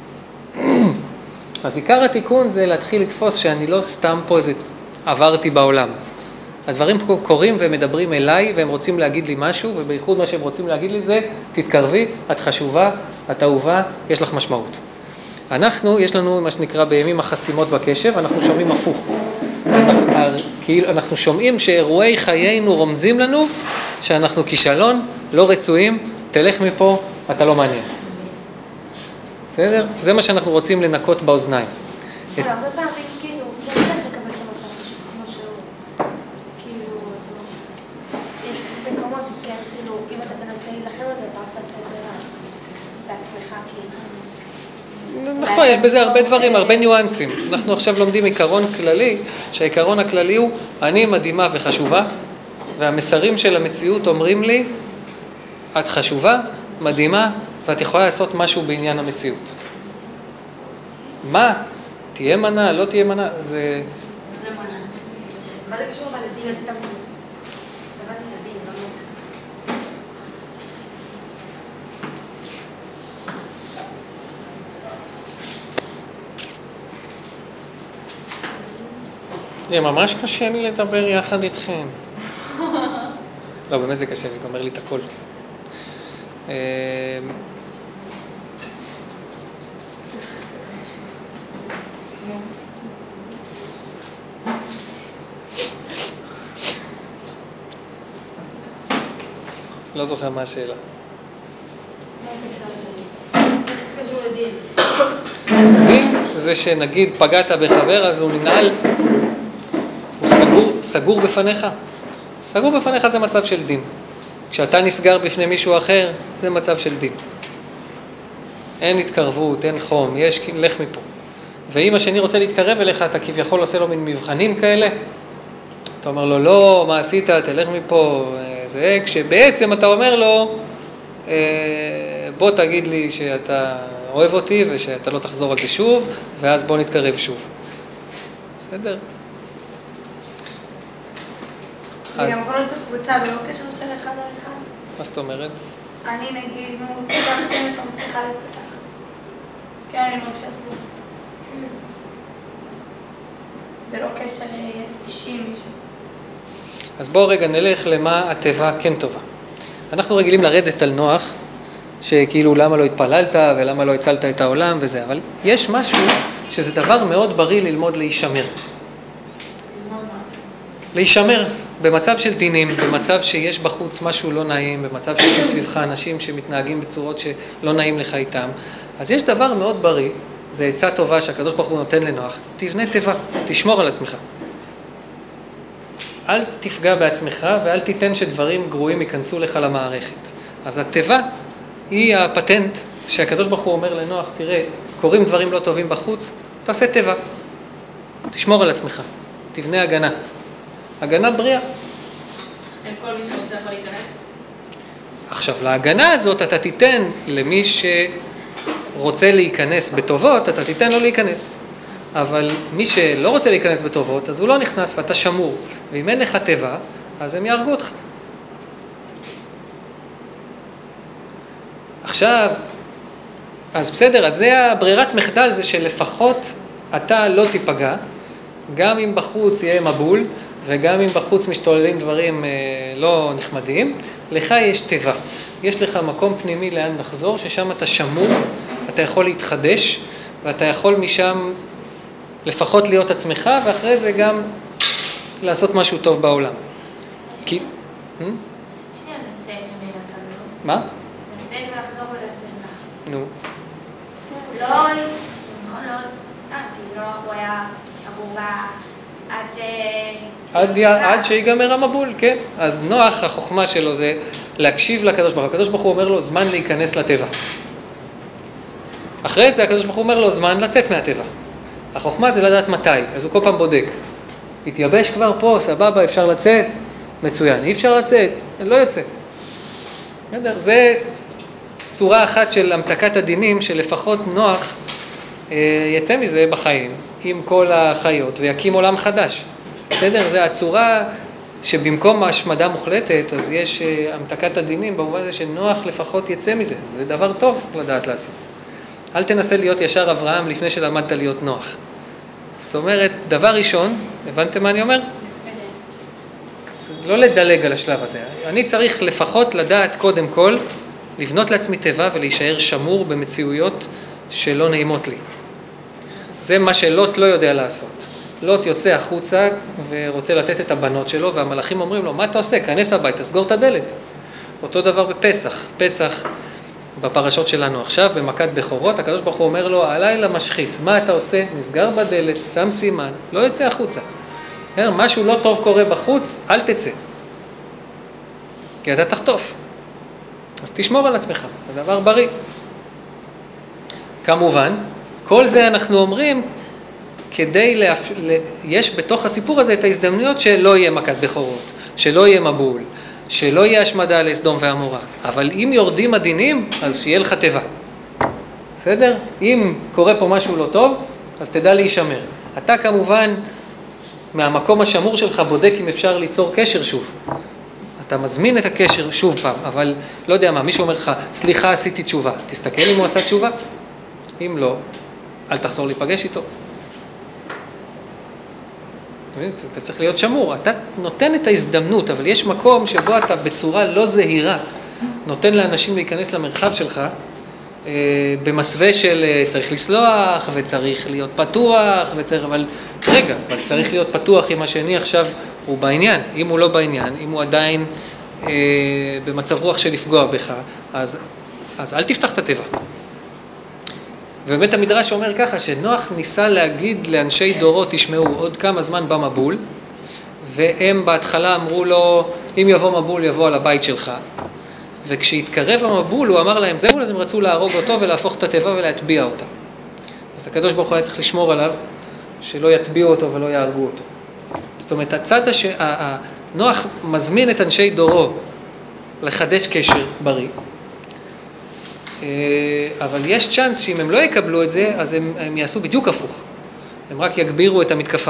אז עיקר התיקון זה להתחיל לתפוס שאני לא סתם פה איזה עברתי בעולם. הדברים פה קורים ומדברים אליי, והם רוצים להגיד לי משהו, ובייחוד מה שהם רוצים להגיד לי זה, תתקרבי, את חשובה, את אהובה, יש לך משמעות. יש לנו מה שנקרא בימים החסימות בקשב, אנחנו שומעים הפוך. אנחנו שומעים שאירועי חיינו רומזים לנו שאנחנו כישלון, לא רצויים, תלך מפה, אתה לא מעניין. בסדר? זה מה שאנחנו רוצים לנקות באוזניים. אבל הרבה פעמים כאילו, לא צריך לקבל את המצב פשוט כמו שהוא. כאילו, יש מקומות, כן, כאילו, אם אתה תנסה להילחם את זה, אתה רק תעשה את זה בעצמך, כאילו. נכון, יש בזה הרבה דברים, הרבה ניואנסים. אנחנו עכשיו לומדים עיקרון כללי, שהעיקרון הכללי הוא, אני מדהימה וחשובה, והמסרים של המציאות אומרים לי, את חשובה, מדהימה, ואת יכולה לעשות משהו בעניין המציאות. מה? תהיה מנה, לא תהיה מנה, זה... מה זה קשור לדין הצטמות? הבנתי את הדין, לא מאוד. זה ממש קשה לי לדבר יחד איתכם. לא, באמת זה קשה, זה גומר לי את הכל. לא זוכר מה השאלה. איך זה קשור לדין? דין זה שנגיד פגעת בחבר, אז הוא ננעל, הוא סגור בפניך. סגור בפניך זה מצב של דין. כשאתה נסגר בפני מישהו אחר, זה מצב של דין. אין התקרבות, אין חום, לך מפה. ואם השני רוצה להתקרב אליך, אתה כביכול עושה לו מין מבחנים כאלה. אתה אומר לו, לא, מה עשית, תלך מפה. זה כשבעצם אתה אומר לו, בוא תגיד לי שאתה אוהב אותי ושאתה לא תחזור על זה שוב, ואז בוא נתקרב שוב. בסדר? זה גם יכול להיות בקבוצה ולא קשר של אחד על אחד. מה זאת אומרת? אני נגיד, קבוצה מסוימת לא מצליחה להתפתח. כן, אני מרגישה סביב. זה לא קשר אישי עם מישהו. אז בואו רגע נלך למה הטבע כן טובה. אנחנו רגילים לרדת על נוח, שכאילו למה לא התפללת ולמה לא הצלת את העולם וזה, אבל יש משהו שזה דבר מאוד בריא ללמוד להישמר. להישמר במצב של דינים, במצב שיש בחוץ משהו לא נעים, במצב שיש מסביבך אנשים שמתנהגים בצורות שלא נעים לך איתם. אז יש דבר מאוד בריא, זה עצה טובה שהקדוש ברוך הוא נותן לנוח, תבנה טבע, תשמור על עצמך. אל תפגע בעצמך ואל תיתן שדברים גרועים ייכנסו לך למערכת. אז הטבע היא הפטנט שהקדוש ברוך הוא אומר לנוח, תראה, קורים דברים לא טובים בחוץ, תעשה טבע, תשמור על עצמך, תבנה הגנה. הגנה בריאה. אין כל מי שרוצה יכול להיכנס? עכשיו, להגנה הזאת אתה תיתן למי שרוצה להיכנס בטובות, אתה תיתן לו להיכנס. אבל מי שלא רוצה להיכנס בטובות, אז הוא לא נכנס ואתה שמור. ואם אין לך טבע, אז הם יהרגו אותך. עכשיו, אז בסדר, אז זה הברירת מחדל, זה שלפחות אתה לא תיפגע, גם אם בחוץ יהיה מבול, וגם אם בחוץ משתוללים דברים לא נחמדים, לך יש טבע. יש לך מקום פנימי לאן לחזור, ששם אתה שמור, אתה יכול להתחדש, ואתה יכול משם לפחות להיות עצמך, ואחרי זה גם לעשות משהו טוב בעולם. כי... שנייה, לצאת ממנה כזו. מה? לצאת ולחזור ולצאת. נו. לא, נכון, לא, סתם, כי נוח הוא היה סגור עד שיגמר המבול, כן. אז נוח, החוכמה שלו זה להקשיב לקדוש ברוך הוא. הקדוש ברוך הוא אומר לו זמן להיכנס לטבע. אחרי זה הקדוש ברוך הוא אומר לו זמן לצאת מהטבע. החוכמה זה לדעת מתי, אז הוא כל פעם בודק. התייבש כבר פה, סבבה, אפשר לצאת, מצוין. אי אפשר לצאת, לא יוצא. זה צורה אחת של המתקת הדינים, שלפחות נוח יצא מזה בחיים, עם כל החיות, ויקים עולם חדש. בסדר? זה הצורה שבמקום השמדה מוחלטת, אז יש המתקת הדינים, במובן הזה שנוח לפחות יצא מזה. זה דבר טוב לדעת לעשות. אל תנסה להיות ישר אברהם לפני שלמדת להיות נוח. זאת אומרת, דבר ראשון, הבנתם מה אני אומר? לא לדלג על השלב הזה. אני צריך לפחות לדעת קודם כל, לבנות לעצמי טבע ולהישאר שמור במציאויות שלא נעימות לי. זה מה שלוט לא יודע לעשות. לוט יוצא החוצה ורוצה לתת את הבנות שלו, והמלאכים אומרים לו, מה אתה עושה? כנס הבית, תסגור את הדלת. אותו דבר בפסח. פסח בפרשות שלנו עכשיו, במכת בכורות, הקדוש ברוך הוא אומר לו, הלילה משחית, מה אתה עושה? נסגר בדלת, שם סימן, לא יוצא החוצה. משהו לא טוב קורה בחוץ, אל תצא. כי אתה תחטוף. אז תשמור על עצמך, זה דבר בריא. כמובן, כל זה אנחנו אומרים, יש בתוך הסיפור הזה את ההזדמנויות שלא יהיה מכת בכורות, שלא יהיה מבול, שלא יהיה השמדה לסדום ועמורה. אבל אם יורדים הדינים, אז שיהיה לך טבע. בסדר? אם קורה פה משהו לא טוב, אז תדע להישמר. אתה כמובן, מהמקום השמור שלך, בודק אם אפשר ליצור קשר שוב. אתה מזמין את הקשר שוב פעם, אבל לא יודע מה, מישהו אומר לך, סליחה, עשיתי תשובה. תסתכל אם הוא עשה תשובה. אם לא, אל תחזור להיפגש איתו. אתה צריך להיות שמור. אתה נותן את ההזדמנות, אבל יש מקום שבו אתה בצורה לא זהירה, נותן לאנשים להיכנס למרחב שלך, במסווה של צריך לסלוח, וצריך להיות פתוח, אבל צריך להיות פתוח אם השני עכשיו הוא בעניין. אם הוא לא בעניין, אם הוא עדיין במצב רוח של לפגוע בך, אז אל תפתח את הטבע. ובאמת המדרש אומר ככה, שנוח ניסה להגיד לאנשי דורות, תשמעו, עוד כמה זמן בא מבול, והם בהתחלה אמרו לו, אם יבוא מבול יבוא על הבית שלך. וכשהתקרב המבול הוא אמר להם, זהו, אז הם רצו להרוג אותו ולהפוך את הטבע ולהטביע אותה. אז הקדוש ברוך הוא היה צריך לשמור עליו, שלא יטביעו אותו ולא יהרגו אותו. זאת אומרת, הצד נוח מזמין את אנשי דורו לחדש קשר בריא, אבל יש צ'אנס שאם הם לא יקבלו את זה, אז הם יעשו בדיוק הפוך. הם רק יגבירו את המתקפה.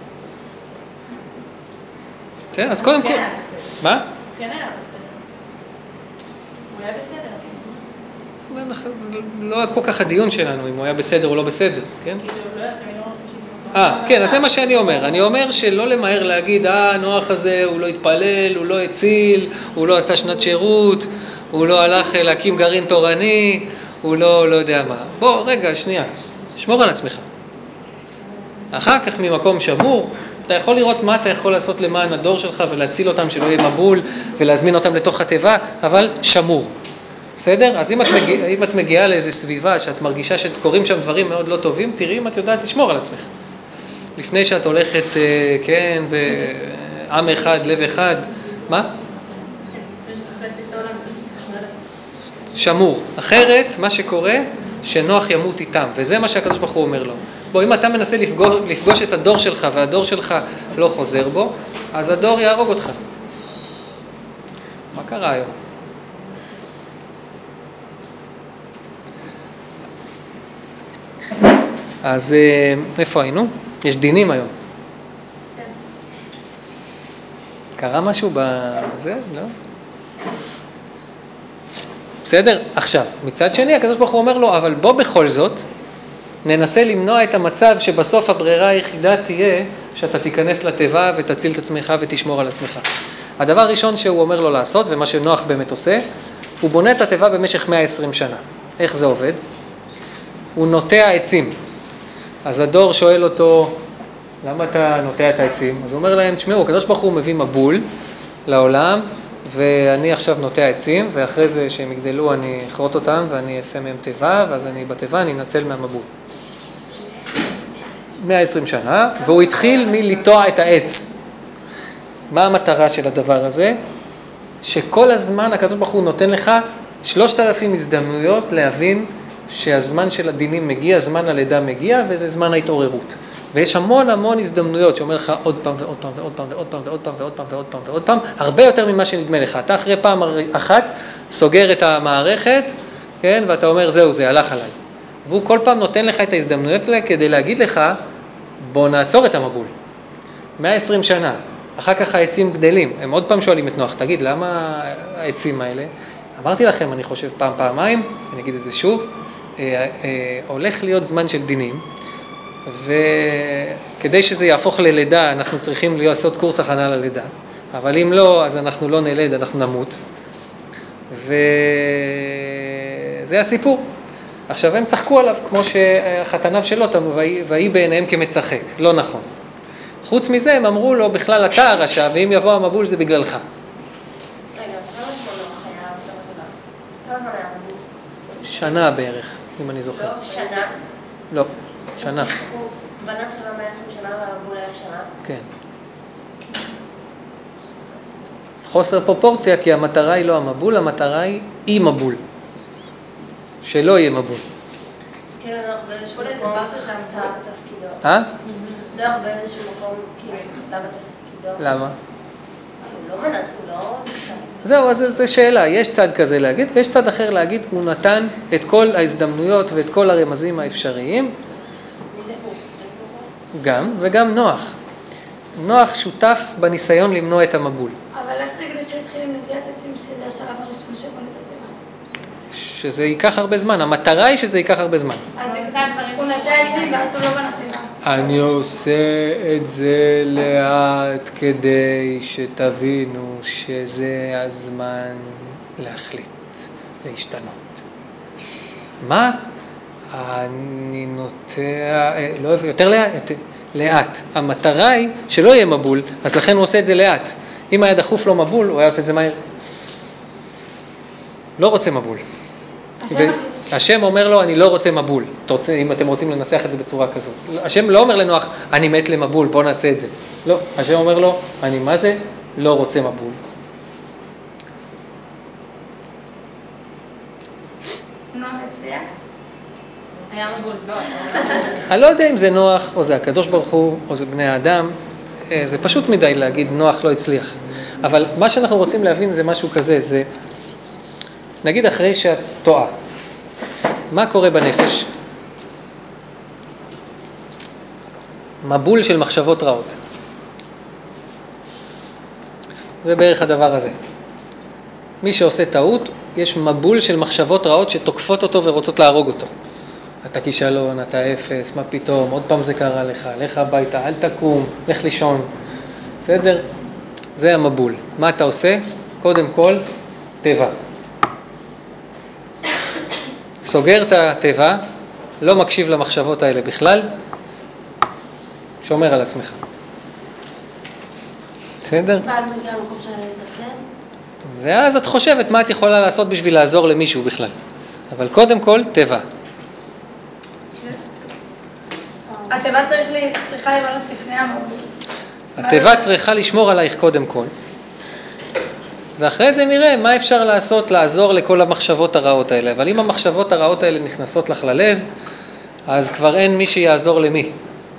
אז קודם כל... מה? הוא כן היה בסדר. הוא היה בסדר. לא כל כך הדיון שלנו, אם הוא היה בסדר או לא בסדר, כן? כאילו, לא יודעת, אני לא... כן, אז זה מה שאני אומר. אני אומר שלא למהר להגיד, נוח הזה, הוא לא התפלל, הוא לא הציל, הוא לא עשה שנת שירות, הוא לא הלך להקים גרעין תורני, הוא לא יודע מה. בוא, רגע, שנייה, שמור על עצמך. אחר כך ממקום שמור, אתה יכול לראות מה אתה יכול לעשות למען הדור שלך ולהציל אותם שלא יהיה מבול ולהזמין אותם לתוך הטבע, אבל שמור. בסדר? אז אם את מגיעה לאיזו סביבה שאת מרגישה שקורים שם דברים מאוד לא טובים, תראי אם את יודעת לשמור על עצמך. לפני שאת הולכת, כן, ועם אחד, לב אחד, מה? שמור. אחרת, מה שקורה, שנוח ימות איתם, וזה מה שהקדוש ברוך הוא אומר לו. בוא, אם אתה מנסה לפגוש את הדור שלך, והדור שלך לא חוזר בו, אז הדור יהרוג אותך. מה קרה היום? אז איפה היינו? יש דינים היום. קרה משהו בזה? לא? בסדר? עכשיו, מצד שני, הקדוש ברוך הוא אומר לו, אבל בוא בכל זאת, ננסה למנוע את המצב שבסוף הברירה היחידה תהיה שאתה תיכנס לטבע ותציל את עצמך ותשמור על עצמך. הדבר הראשון שהוא אומר לו לעשות, ומה שנוח באמת עושה, הוא בונה את הטבע במשך 120 שנה. איך זה עובד? הוא נוטע עצים. אז הדור שואל אותו, למה אתה נוטע את העצים? אז הוא אומר להם, תשמעו, הקדוש ברוך הוא מביא מבול לעולם, ואני עכשיו נוטע עצים, ואחרי זה שהם יגדלו אני אחרוט אותם, ואני אעשה מהם טבע, ואז בטבע אני אנצל מהמבול. 120 שנה, והוא התחיל מלטוע את העץ. מה המטרה של הדבר הזה? שכל הזמן הקדוש ברוך הוא נותן לך 3,000 הזדמנויות להבין שהזמן של הדינים מגיע, זמן הלידה מגיע, וזה זמן ההתעוררות. ויש המון המון הזדמנויות שאומר לך עוד פעם ועוד פעם ועוד פעם ועוד פעם ועוד פעם ועוד פעם ועוד פעם ועוד פעם, הרבה יותר ממה שנדמה לך. אתה אחרי פעם אחת סוגר את המערכת, כן? ואתה אומר זהו, זה הלך עליי. והוא כל פעם נותן לך את ההזדמנויות האלה כדי להגיד לך, בוא נעצור את המבול. 120 שנה, אחר כך העצים גדלים. הם עוד פעם שואלים את נוח, תגיד, למה העצים האלה? אמרתי לכם, אני חושב פעמיים, אני אגיד את זה שוב, הולך להיות זמן של דינים, וכדי שזה יהפוך ללידה, אנחנו צריכים לעשות קורס הכנה ללידה. אבל אם לא, אז אנחנו לא נלד, אנחנו נמות. וזה הסיפור. עכשיו הם צחקו עליו, כמו שהחתניו שלו, והיא בעיניהם כמצחק. לא נכון. חוץ מזה, הם אמרו לו, בכלל אתה הרשע, ואם יבוא המבול זה בגללך. רגע, כמה זמן היה מבול? שנה בערך, אם אני זוכר. לא, שנה? לא, שנה. הוא בנה צבא 120 שנה והמבול היה שנה? כן. חוסר פרופורציה, כי המטרה היא לא המבול, המטרה היא אי מבול. שלא יהיה מבול. אז כאילו נוח באיזשהו מקום חטא בתפקידו. נוח באיזשהו מקום כאילו חטא בתפקידו. למה? הוא לא מנע, הוא לא... זהו, אז זו שאלה. יש צד כזה להגיד, ויש צד אחר להגיד, הוא נתן את כל ההזדמנויות ואת כל הרמזים האפשריים. מי זה הוא? גם, וגם נוח. נוח שותף בניסיון למנוע את המבול. אבל איך זה יגידו שהוא התחיל עם נטיית עצים שזה השלב הראשון שבו נתעצמה? שזה ייקח הרבה זמן. המטרה היא שזה ייקח הרבה זמן. אז זה קצת דברים הוא נטע עצים ואז הוא לא בנה תיבה. אני עושה את זה לאט כדי שתבינו שזה הזמן להחליט, להשתנות. מה? אני נוטע, לא, יותר לאט. המטרה היא שלא יהיה מבול, אז לכן הוא עושה את זה לאט. אם היה דחוף לו מבול, הוא היה עושה את זה מהר. לא רוצה מבול. השם אומר לו, אני לא רוצה מבול. אם אתם רוצים לנסח את זה בצורה כזאת. השם לא אומר לנוח, אני מת למבול, בוא נעשה את זה. לא, השם אומר לו, אני מה זה? לא רוצה מבול. נוח הצליח? היה מבול, לא. אני לא יודע אם זה נוח, או זה הקדוש ברוך הוא, או זה בני האדם. זה פשוט מדי להגיד, נוח לא הצליח. אבל מה שאנחנו רוצים להבין זה משהו כזה, זה, נגיד אחרי שאת טועה, מה קורה בנפש? מבול של מחשבות רעות. זה בערך הדבר הזה. מי שעושה טעות, יש מבול של מחשבות רעות שתוקפות אותו ורוצות להרוג אותו. אתה כישלון, אתה אפס, מה פתאום, עוד פעם זה קרה לך, לך הביתה, אל תקום, לך לישון. בסדר? זה המבול. מה אתה עושה? קודם כל, טבע. סוגר את הטבע, לא מקשיב למחשבות האלה בכלל, שומר על עצמך. בסדר? ואז מגיע המקום שלה להתארגן? ואז את חושבת מה את יכולה לעשות בשביל לעזור למישהו בכלל. אבל קודם כל, טבע. התיבה צריכה להיבנות לפני המבול. הטבע צריכה לשמור עלייך קודם כל. ואחרי זה נראה מה אפשר לעשות, לעזור לכל המחשבות הרעות האלה. אבל אם המחשבות הרעות האלה נכנסות לך ללב, אז כבר אין מי שיעזור למי.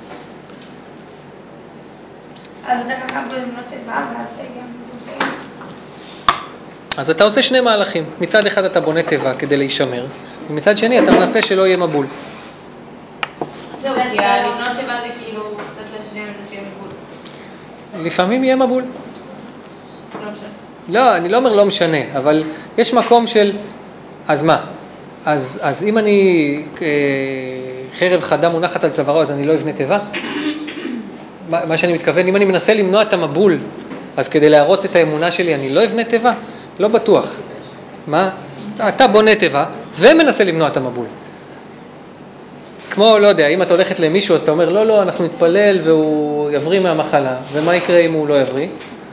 אז אתה ככה בבנות תיבה, ואז שהגיע המבול. אז אתה עושה שני מהלכים. מצד אחד אתה בונה טבע כדי להישמר, ומצד שני אתה מנסה שלא יהיה מבול. זהו, כי לבנות תיבה זה כאילו צריך להשלים את זה שיהיה מבול. לפעמים יהיה מבול. לא משנה. לא, אני לא אומר לא משנה, אבל יש מקום של, אז מה? אז אם אני חרב חדה מונחת על צווארו, אז אני לא אבנה טבע? מה שאני מתכוון, אם אני מנסה למנוע את המבול, אז כדי להראות את האמונה שלי, אני לא אבנה טבע? לא בטוח. מה? אתה בונה טבע ומנסה למנוע את המבול. כמו, לא יודע, אם את הולכת למישהו, אז אתה אומר, לא, אנחנו נתפלל והוא יבריא מהמחלה. ומה יקרה אם הוא לא יבריא?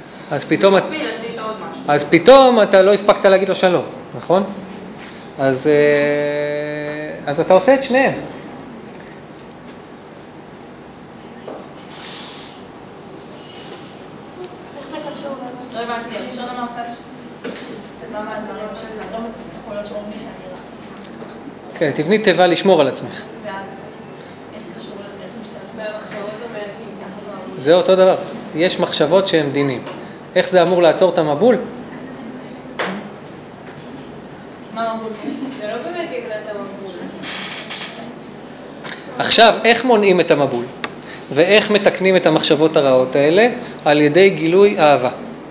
אז פתאום אתה לא הספקת להגיד לו שלום, נכון? אז אתה עושה את שניהם. לא הבנתי, הראשון אמרת זה בא מהדברים של אדום, יכול להיות שאומרים שאני כן, תבני תיבה לשמור על עצמך. ואז איך חשוב, איך משתמש במחשבות ומעטים, ככה לא אמרו. זה אותו דבר. יש מחשבות שהן דינים. איך זה אמור לעצור את המבול? מה אמרו? זה לא באמת ימנע את המבול. עכשיו, איך מונעים את המבול? ואיך מתקנים את המחשבות הרעות האלה? על ידי גילוי אהבה.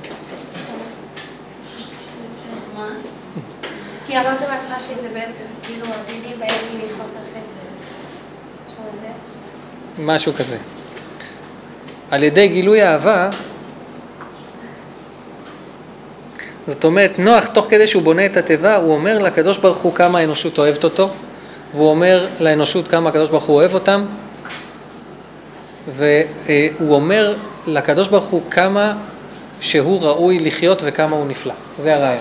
מה? כי אמרת בהתחלה שזה באמת, כאילו, הדינים באים מחוסר חסד. תשמעו את זה. משהו כזה. על ידי גילוי אהבה, זאת אומרת, נוח, תוך כדי שהוא בונה את התיבה, הוא אומר לקדוש ברוך הוא כמה האנושות אוהבת אותו, והוא אומר לאנושות כמה הקדוש ברוך הוא אוהב אותם, והוא אומר לקדוש ברוך הוא כמה שהוא ראוי לחיות וכמה הוא נפלא. זה הרעיון.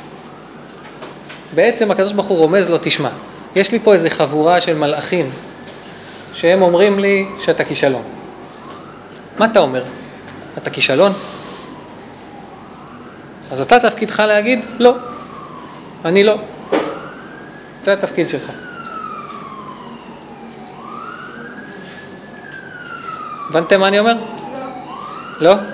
בעצם הקדוש ברוך הוא רומז לו, תשמע, יש לי פה איזו חבורה של מלאכים, שהם אומרים לי שאתה כישלון. מה אתה אומר? אתה כישלון? אז אתה תפקידך להגיד, לא, אני לא. זה התפקיד שלך. הבנתם מה אני אומר? לא. לא?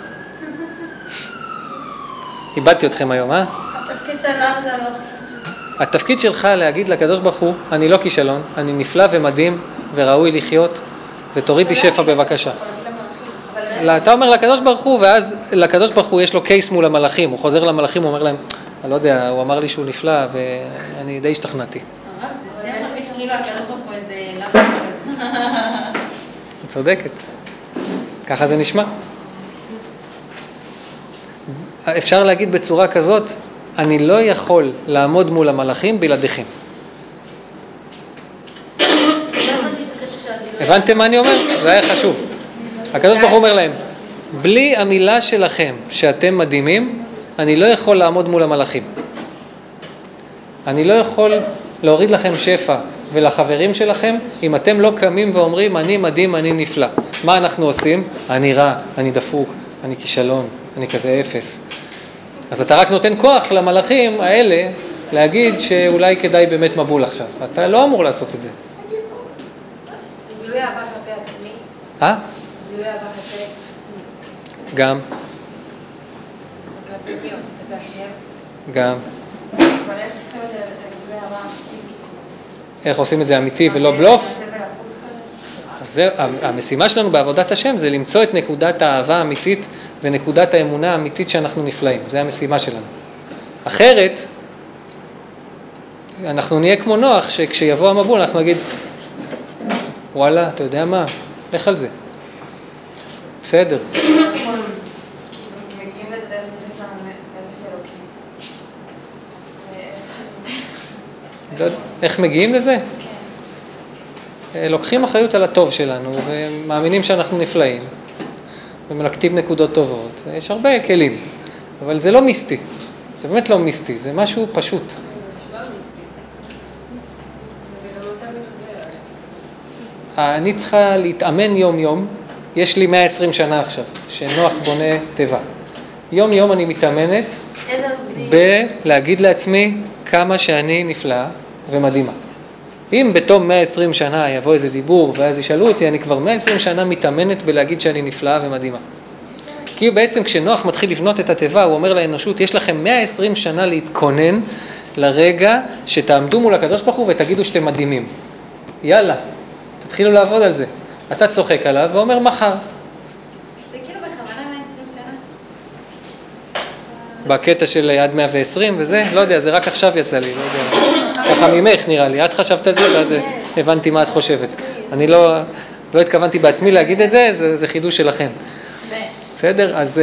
איבדתי אתכם היום, אה? התפקיד שלנו זה לא חשוב. התפקיד שלך להגיד לקדוש ברוך הוא, אני לא כישלון, אני נפלא ומדהים וראוי לחיות, ותוריד לי שפע בבקשה. אתה אומר לקדוש ברוך הוא, ואז לקדוש ברוך הוא יש לו קייס מול המלאכים, הוא חוזר למלאכים, הוא אומר להם, אני לא יודע, הוא אמר לי שהוא נפלא ואני די השתכנעתי. הרב, זה סייח מרגיש כאילו הקדוש ברוך הוא איזה לחץ כזה. את צודקת. ככה זה נשמע. אפשר להגיד בצורה כזאת, אני לא יכול לעמוד מול המלאכים בלעדיכם. הבנתם מה אני אומר? זה היה חשוב. הקדוש ברוך הוא אומר להם, בלי המילה שלכם שאתם מדהימים, אני לא יכול לעמוד מול המלאכים. אני לא יכול להוריד לכם שפע ולחברים שלכם, אם אתם לא קמים ואומרים, אני מדהים, אני נפלא. מה אנחנו עושים? אני רע, אני דפוק, אני כישלון, אני כזה אפס. אז אתה רק נותן כוח למלאכים האלה להגיד שאולי כדאי באמת מבול עכשיו. אתה לא אמור לעשות את זה. גילוי אהבה כלפי עצמי. גילוי אהבה כלפי עצמי. גם. כלפי מי? כלפי השם. גם. אבל איך עושים את זה לגילוי אהבה אמיתי? איך עושים את זה אמיתי ולא בלוף? אז המשימה שלנו בעבודת השם זה למצוא את נקודת האהבה האמיתית ונקודת האמונה האמיתית שאנחנו נפלאים. זה המשימה שלנו. אחרת, אנחנו נהיה כמו נוח, שכשיבוא המבול אנחנו נגיד, וואלה, אתה יודע מה? לך על זה. בסדר. מגיעים לזה דרך זה שיש לנו נפש אלוקית. איך מגיעים לזה? לוקחים אחריות על הטוב שלנו ומאמינים שאנחנו נפלאים ומלקטים נקודות טובות. יש הרבה כלים, אבל זה לא מיסטי. זה באמת לא מיסטי, זה משהו פשוט. זה נשמע מיסטי. זה גם לא תמיד עוזר. אני צריכה להתאמן יום יום. יש לי 120 שנה עכשיו, שנוח בונה טבע. יום יום אני מתאמנת בלהגיד לעצמי כמה שאני נפלאה ומדהימה. אם בתום 120 שנה יבוא איזה דיבור ואז ישאלו אותי, אני כבר 120 שנה מתאמנת בלהגיד שאני נפלאה ומדהימה. כי בעצם כשנוח מתחיל לבנות את הטבע, הוא אומר לאנושות, יש לכם 120 שנה להתכונן לרגע שתעמדו מול הקדוש ברוך הוא ותגידו שאתם מדהימים. יאללה, תתחילו לעבוד על זה. אתה צוחק עליו ואומר מחר. זה כאילו בכוונה 120 שנה? בקטע של עד 120 וזה, לא יודע, זה רק עכשיו יצא לי, לא יודע. ככה ממך נראה לי, את חשבת על זה ואז הבנתי מה את חושבת. אני לא התכוונתי בעצמי להגיד את זה, זה חידוש שלכם. בסדר? אז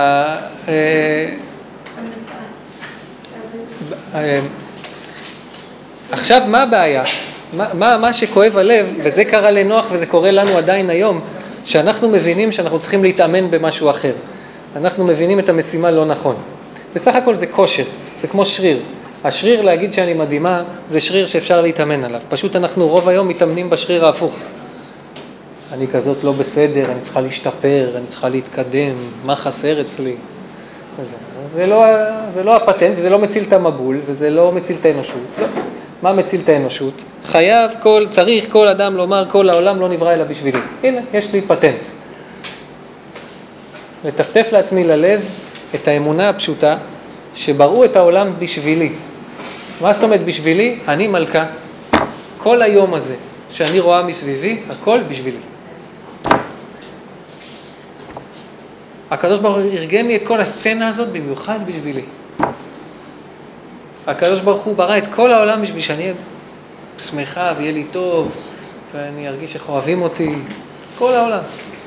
עכשיו מה הבעיה? מה שכואב הלב, וזה קרה לנוח וזה קורה לנו עדיין היום, שאנחנו מבינים שאנחנו צריכים להתאמן במשהו אחר. אנחנו מבינים את המשימה לא נכון. בסך הכל זה כושר, זה כמו שריר. השריר להגיד שאני מדהימה, זה שריר שאפשר להתאמן עליו. פשוט אנחנו רוב היום מתאמנים בשריר ההפוך. אני כזאת לא בסדר, אני צריכה להשתפר, אני צריכה להתקדם, מה חסר אצלי? זה לא הפטנט, וזה לא מציל את המבול, וזה לא מציל את האנושות. לא. מה מציל את האנושות? צריך כל אדם לומר, כל העולם לא נברא אלא בשבילי. הנה, יש לי פטנט. לטפטף לעצמי ללב את האמונה הפשוטה שבראו את העולם בשבילי. מה זאת אומרת בשבילי? אני מלכה. כל היום הזה שאני רואה מסביבי, הכל בשבילי. הקדוש ברוך הוא ארגן לי את כל הסצנה הזאת במיוחד בשבילי. הקדוש ברוך הוא ברא את כל העולם בשביל שאני אהיה שמחה ויהיה לי טוב, ואני ארגיש איך אוהבים אותי. כל העולם.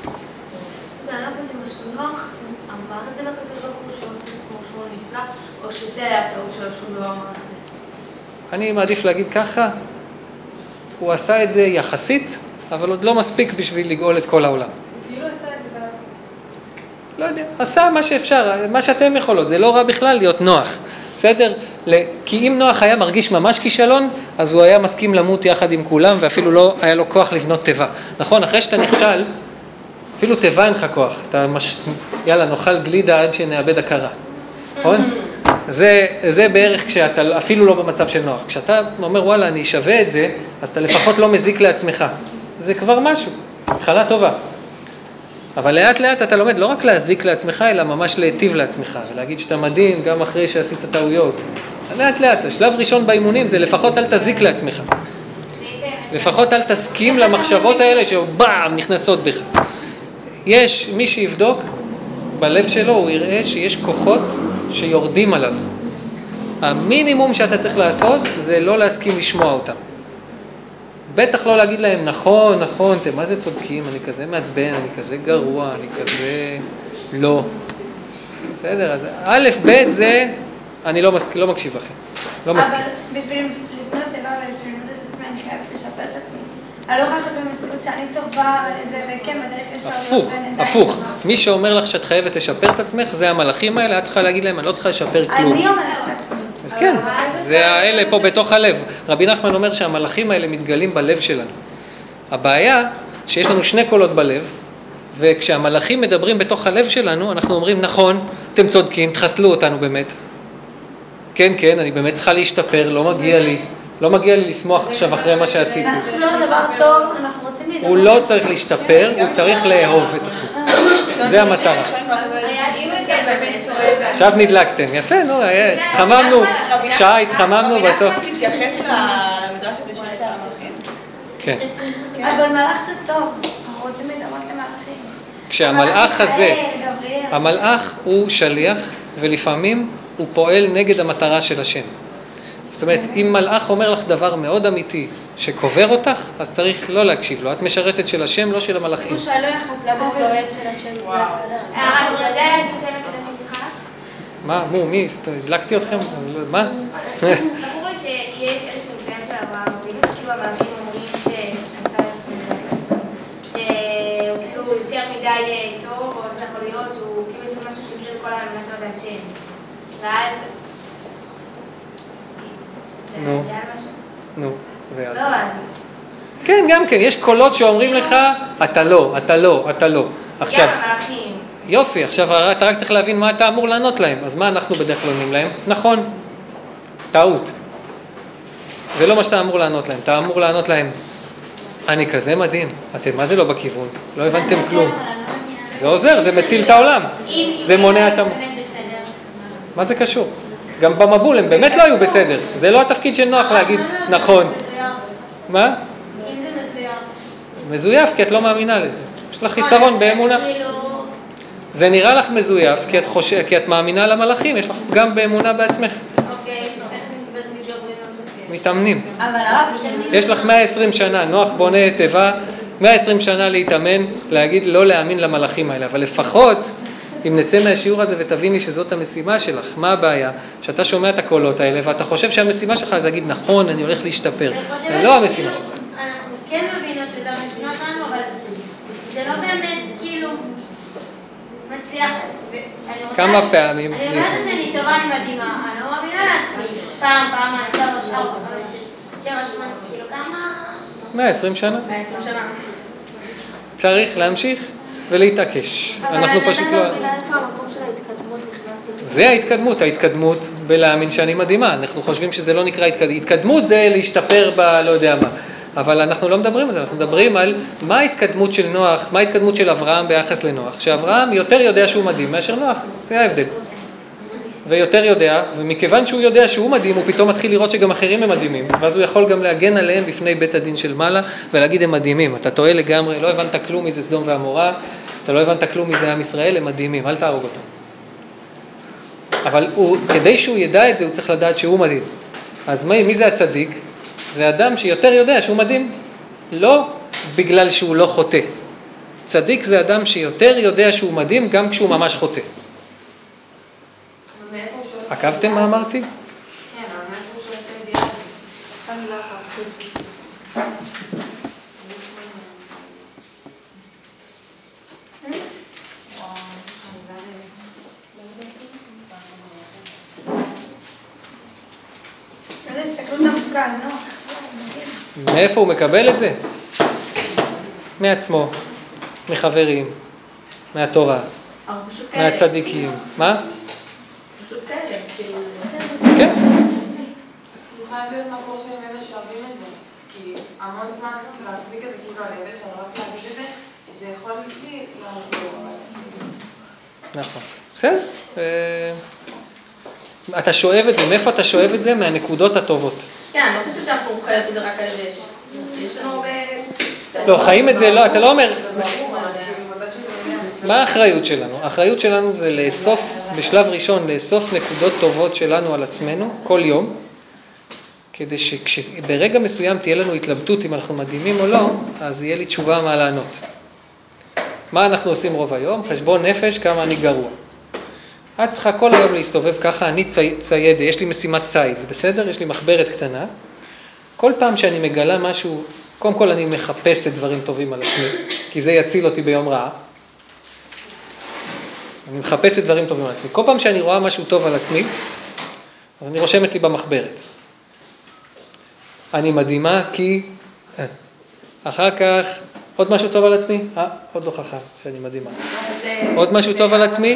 אני לא יודעת אם משהו נוח, אמר את זה לקדוש ברוך הוא שהוא את עצמו שהוא נפלא, או שזה היה הטעות שלו שהוא לא אמר את זה? אני מעדיף להגיד ככה, הוא עשה את זה יחסית, אבל עוד לא מספיק בשביל לגאול את כל העולם. כאילו עשה את זה בעל. לא יודע, עשה מה שאפשר, מה שאתם יכולות, זה לא רע בכלל להיות נוח, בסדר? כי אם נוח היה מרגיש ממש כישלון, אז הוא היה מסכים למות יחד עם כולם, ואפילו לא היה לו כוח לבנות טבע. נכון, אחרי שאתה נכשל, אפילו טבע אין לך כוח, יאללה, נאכל גלידה עד שנאבד הכרה, נכון? זה בערך כשאתה אפילו לא במצב של נוח. כשאתה אומר וואלה אני שווה את זה, אז אתה לפחות לא מזיק לעצמך. זה כבר משהו, התחלה טובה. אבל לאט לאט אתה לומד לא רק להזיק לעצמך, אלא ממש להיטיב לעצמך, ולהגיד שאתה מדהים גם אחרי שעשית טעויות. לאט לאט, השלב ראשון באימונים זה לפחות אל תזיק לעצמך. לפחות אל תסכים למחשבות האלה שבאם נכנסות בך. יש מי שיבדוק בלב שלו, הוא יראה שיש כוחות שיורדים עליו. המינימום שאתה צריך לעשות זה לא להסכים לשמוע אותם. בטח לא להגיד להם נכון, אתם מה זה צודקים, אני כזה מעצבן, אני כזה גרוע, אני כזה לא. בסדר, אז א' ב' זה אני לא מקשיב לכם. לא מסכים. אבל בשביל לבנות לבד ובשביל לבנות את עצמי אני חייבת לשפר את עצמי. אני לא יכולה לקבל במציאות שאני טובה לזה, וכן, בדרך יש טעויות. הפוך. מי שאומר לך שאת חייבת לשפר את עצמך, זה המלאכים האלה, את צריכה להגיד להם, אני לא צריכה לשפר כלום. אני אומרת את עצמי. אז כן, זה האלה פה בתוך הלב. רבי נחמן אומר שהמלאכים האלה מתגלים בלב שלנו. הבעיה שיש לנו שני קולות בלב, וכשהמלאכים מדברים בתוך הלב שלנו, אנחנו אומרים, נכון, אתם צודקים, תחסלו אותנו באמת. כן, אני באמת צריכה להשתפר, לא מגיע לי לשמוח עכשיו אחרי מה שעשיתי. אנחנו לא דבר טוב, אנחנו רוצים לדבר. הוא לא צריך להשתפר, הוא צריך לאהוב את עצמו. זה המטרה. עכשיו נדלקתם, יפה, נו, התחממנו, שעה התחממנו בסוף. רק להתייחס למדרש הזה שהיית על המלאכים? כן. אבל מלאך זה טוב, אנחנו רוצים לדבר למלאכים. כשהמלאך הזה, המלאך הוא שליח, ולפעמים הוא פועל נגד המטרה של השם. זאת אומרת, אם מלאך אומר לך דבר מאוד אמיתי שקובר אותך, אז צריך לא להקשיב לו. את משרתת של השם, לא של המלאכים. הוא שאלו יחס לבוא ולועץ של השם. וואו. אני רוצה להגיד זה לקדם משחק? מה, מי? הדלקתי אתכם? מה? ברור לי שיש איזשהו ניסיון של אברהם אבינו, שכאילו המלאכים אומרים שהייתה שהוא כאילו יותר מדי טוב, או זה יכול להיות שהוא כאילו יש משהו שקריר לכל האמונה שלו והשם. ואז נו, ואז. לא, אז. כן, גם כן, יש קולות שאומרים לך, אתה לא. עכשיו, גם המלאכים. יופי, עכשיו אתה רק צריך להבין מה אתה אמור לענות להם. אז מה אנחנו בדרך כלל עונים להם? נכון, טעות. זה לא מה שאתה אמור לענות להם. אתה אמור לענות להם, אני כזה מדהים, אתם מה זה לא בכיוון? לא הבנתם כלום. זה עוזר, זה מציל את העולם. זה מונע את מה זה קשור? גם במבול הם באמת לא היו בסדר. זה לא התפקיד של נוח להגיד נכון. מה? אם זה מזויף. מזויף כי את לא מאמינה לזה. יש לך חיסרון באמונה. זה נראה לך מזויף כי את מאמינה למלאכים, יש לך גם באמונה בעצמך. אוקיי, איך מתאמנים. אבל הרב, יש לך 120 שנה, נוח בונה תיבה, 120 שנה להתאמן, להגיד לא להאמין למלאכים האלה, אבל לפחות אם נצא מהשיעור הזה ותביני שזאת המשימה שלך, מה הבעיה? שאתה שומע את הקולות האלה ואתה חושב שהמשימה שלך זה להגיד נכון, אני הולך להשתפר. זה לא המשימה שלך. אנחנו כן מבינות שזו המשימה שלנו, אבל זה לא באמת כאילו מצליח. כמה פעמים? אני אומרת שאני טובה, אני מדהימה, אני לא מאמינה לעצמי. פעם, 3, 4, 5, 6, 7, 8, כאילו כמה? 120 שנה. 120 שנה. צריך להמשיך ולהתעקש. אנחנו פשוט לא... אבל אני לא מבינה איפה המקום של ההתקדמות נכנס זה ההתקדמות בלהאמין שאני מדהימה. אנחנו חושבים שזה לא נקרא התקדמות, זה להשתפר לא יודע מה. אבל אנחנו לא מדברים על זה, אנחנו מדברים על מה ההתקדמות של נוח, מה ההתקדמות של אברהם ביחס לנוח. שאברהם יותר יודע שהוא מדהים מאשר נוח, זה ההבדל. ויותר יודע, ומכיוון שהוא יודע שהוא מדהים, הוא פתאום מתחיל לראות שגם אחרים הם מדהימים, ואז הוא יכול גם להגן עליהם בפני בית הדין של מעלה, ולהגיד הם מדהימים. אתה טועה לגמרי, לא הבנת כלום מזה סדום ועמורה, אתה לא הבנת כלום מזה עם ישראל, הם מדהימים, אל תהרוג אותם. אבל כדי שהוא ידע את זה, הוא צריך לדעת שהוא מדהים. אז מי זה הצדיק? זה אדם שיותר יודע שהוא מדהים, לא בגלל שהוא לא חוטא. צדיק זה אדם שיותר יודע שהוא מדהים גם כשהוא ממש חוטא. עקבתם מה אמרתי? כן, אבל מה שהוא שואל את הידיעה? אני לא עקבתי. איזה הסתכלות עמוקה, לא? מאיפה הוא מקבל את זה? מעצמו, מחברים, מהתורה, מהצדיקים. מה? פשוט כאלה, כאילו... כן. הוא חייב להיות מקור שהם אלה שאוהבים את זה. כי המון זמן להחזיק את זה כאילו על יבש, אבל רק להגיד את זה, זה יכול לי לעזור, אבל... נכון. בסדר. אתה שואב את זה, מאיפה אתה שואב את זה? מהנקודות הטובות. כן, אני לא חושבת שאנחנו חייבים את זה רק על יבש. יש לנו הרבה... לא, חיים את זה, לא, אתה לא אומר... מה האחריות שלנו? האחריות שלנו זה לאסוף, בשלב ראשון, לאסוף נקודות טובות שלנו על עצמנו, כל יום, כדי שברגע מסוים תהיה לנו התלבטות אם אנחנו מדהימים או לא, אז יהיה לי תשובה מה לענות. מה אנחנו עושים רוב היום? חשבון נפש, כמה אני גרוע. את צריכה כל היום להסתובב ככה, אני צייד, יש לי משימת צייד, בסדר? יש לי מחברת קטנה. כל פעם שאני מגלה משהו, קודם כל אני מחפש את דברים טובים על עצמי, כי זה יציל אותי ביום רע. אני מחפש את דברים טובים על עצמי. כל פעם שאני רואה משהו טוב על עצמי, אז אני רושמת לי במחברת. אני מדהימה כי... אחר כך, עוד משהו טוב על עצמי? עוד הוכחה שאני מדהימה. עוד משהו טוב על עצמי?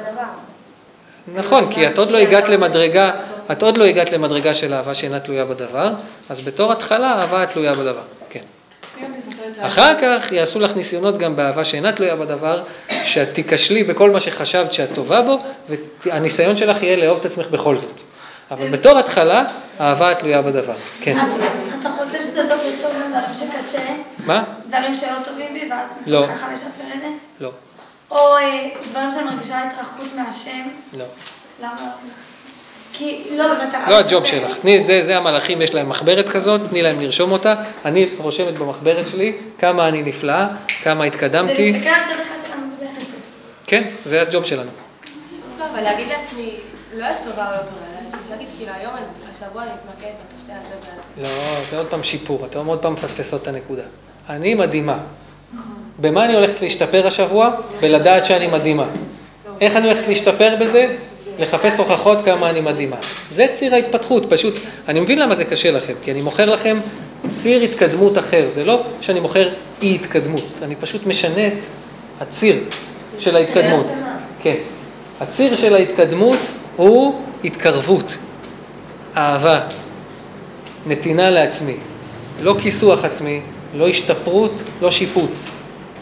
נכון, כי את עוד לא הגעת למדרגה של אהבה שאינה תלויה בדבר, אז בתור התחלה אהבה תלויה בדבר. כן. אחר כך יעשו לך ניסיונות גם באהבה שאינה תלויה בדבר, שאת תיכשלי בכל מה שחשבת שאת טובה בו, והניסיון שלך יהיה לאהוב את עצמך בכל זאת. אבל בתור התחלה, אהבה תלויה בדבר. כן. אתה חושב שזה טוב לצור דברים שקשה? מה? דברים שלא טובים בי, ואז לא. ככה לשפר את זה? לא. או דברים שאני מרגישה התרחקות מהשם? לא. למה לא? כי לא במטרה... לא הג'וב שלך. זה המלאכים, יש להם מחברת כזאת, תני להם לרשום אותה. אני רושמת במחברת שלי כמה אני נפלאה, כמה התקדמתי. זה להסתכל על זה אחד של המחברת. כן, זה הג'וב שלנו. לא, אבל להגיד לעצמי, לא את טובה או לא טובה, להגיד כאילו היום, השבוע אני מתמקד בנושא הזה והזה. לא, זה עוד פעם שיפור, אתה עוד פעם מפספסות את הנקודה. אני מדהימה. במה אני הולכת להשתפר השבוע? בלדעת שאני מדהימה. איך אני הולכת להשתפר בזה? לחפש הוכחות כמה אני מדהימה. זה ציר ההתפתחות, פשוט, אני מבין למה זה קשה לכם, כי אני מוכר לכם ציר התקדמות אחר, זה לא שאני מוכר אי התקדמות, אני פשוט משנה את הציר של ההתקדמות. כן. הציר של ההתקדמות הוא התקרבות, אהבה, נתינה לעצמי, לא כיסוח עצמי, לא השתפרות, לא שיפוץ.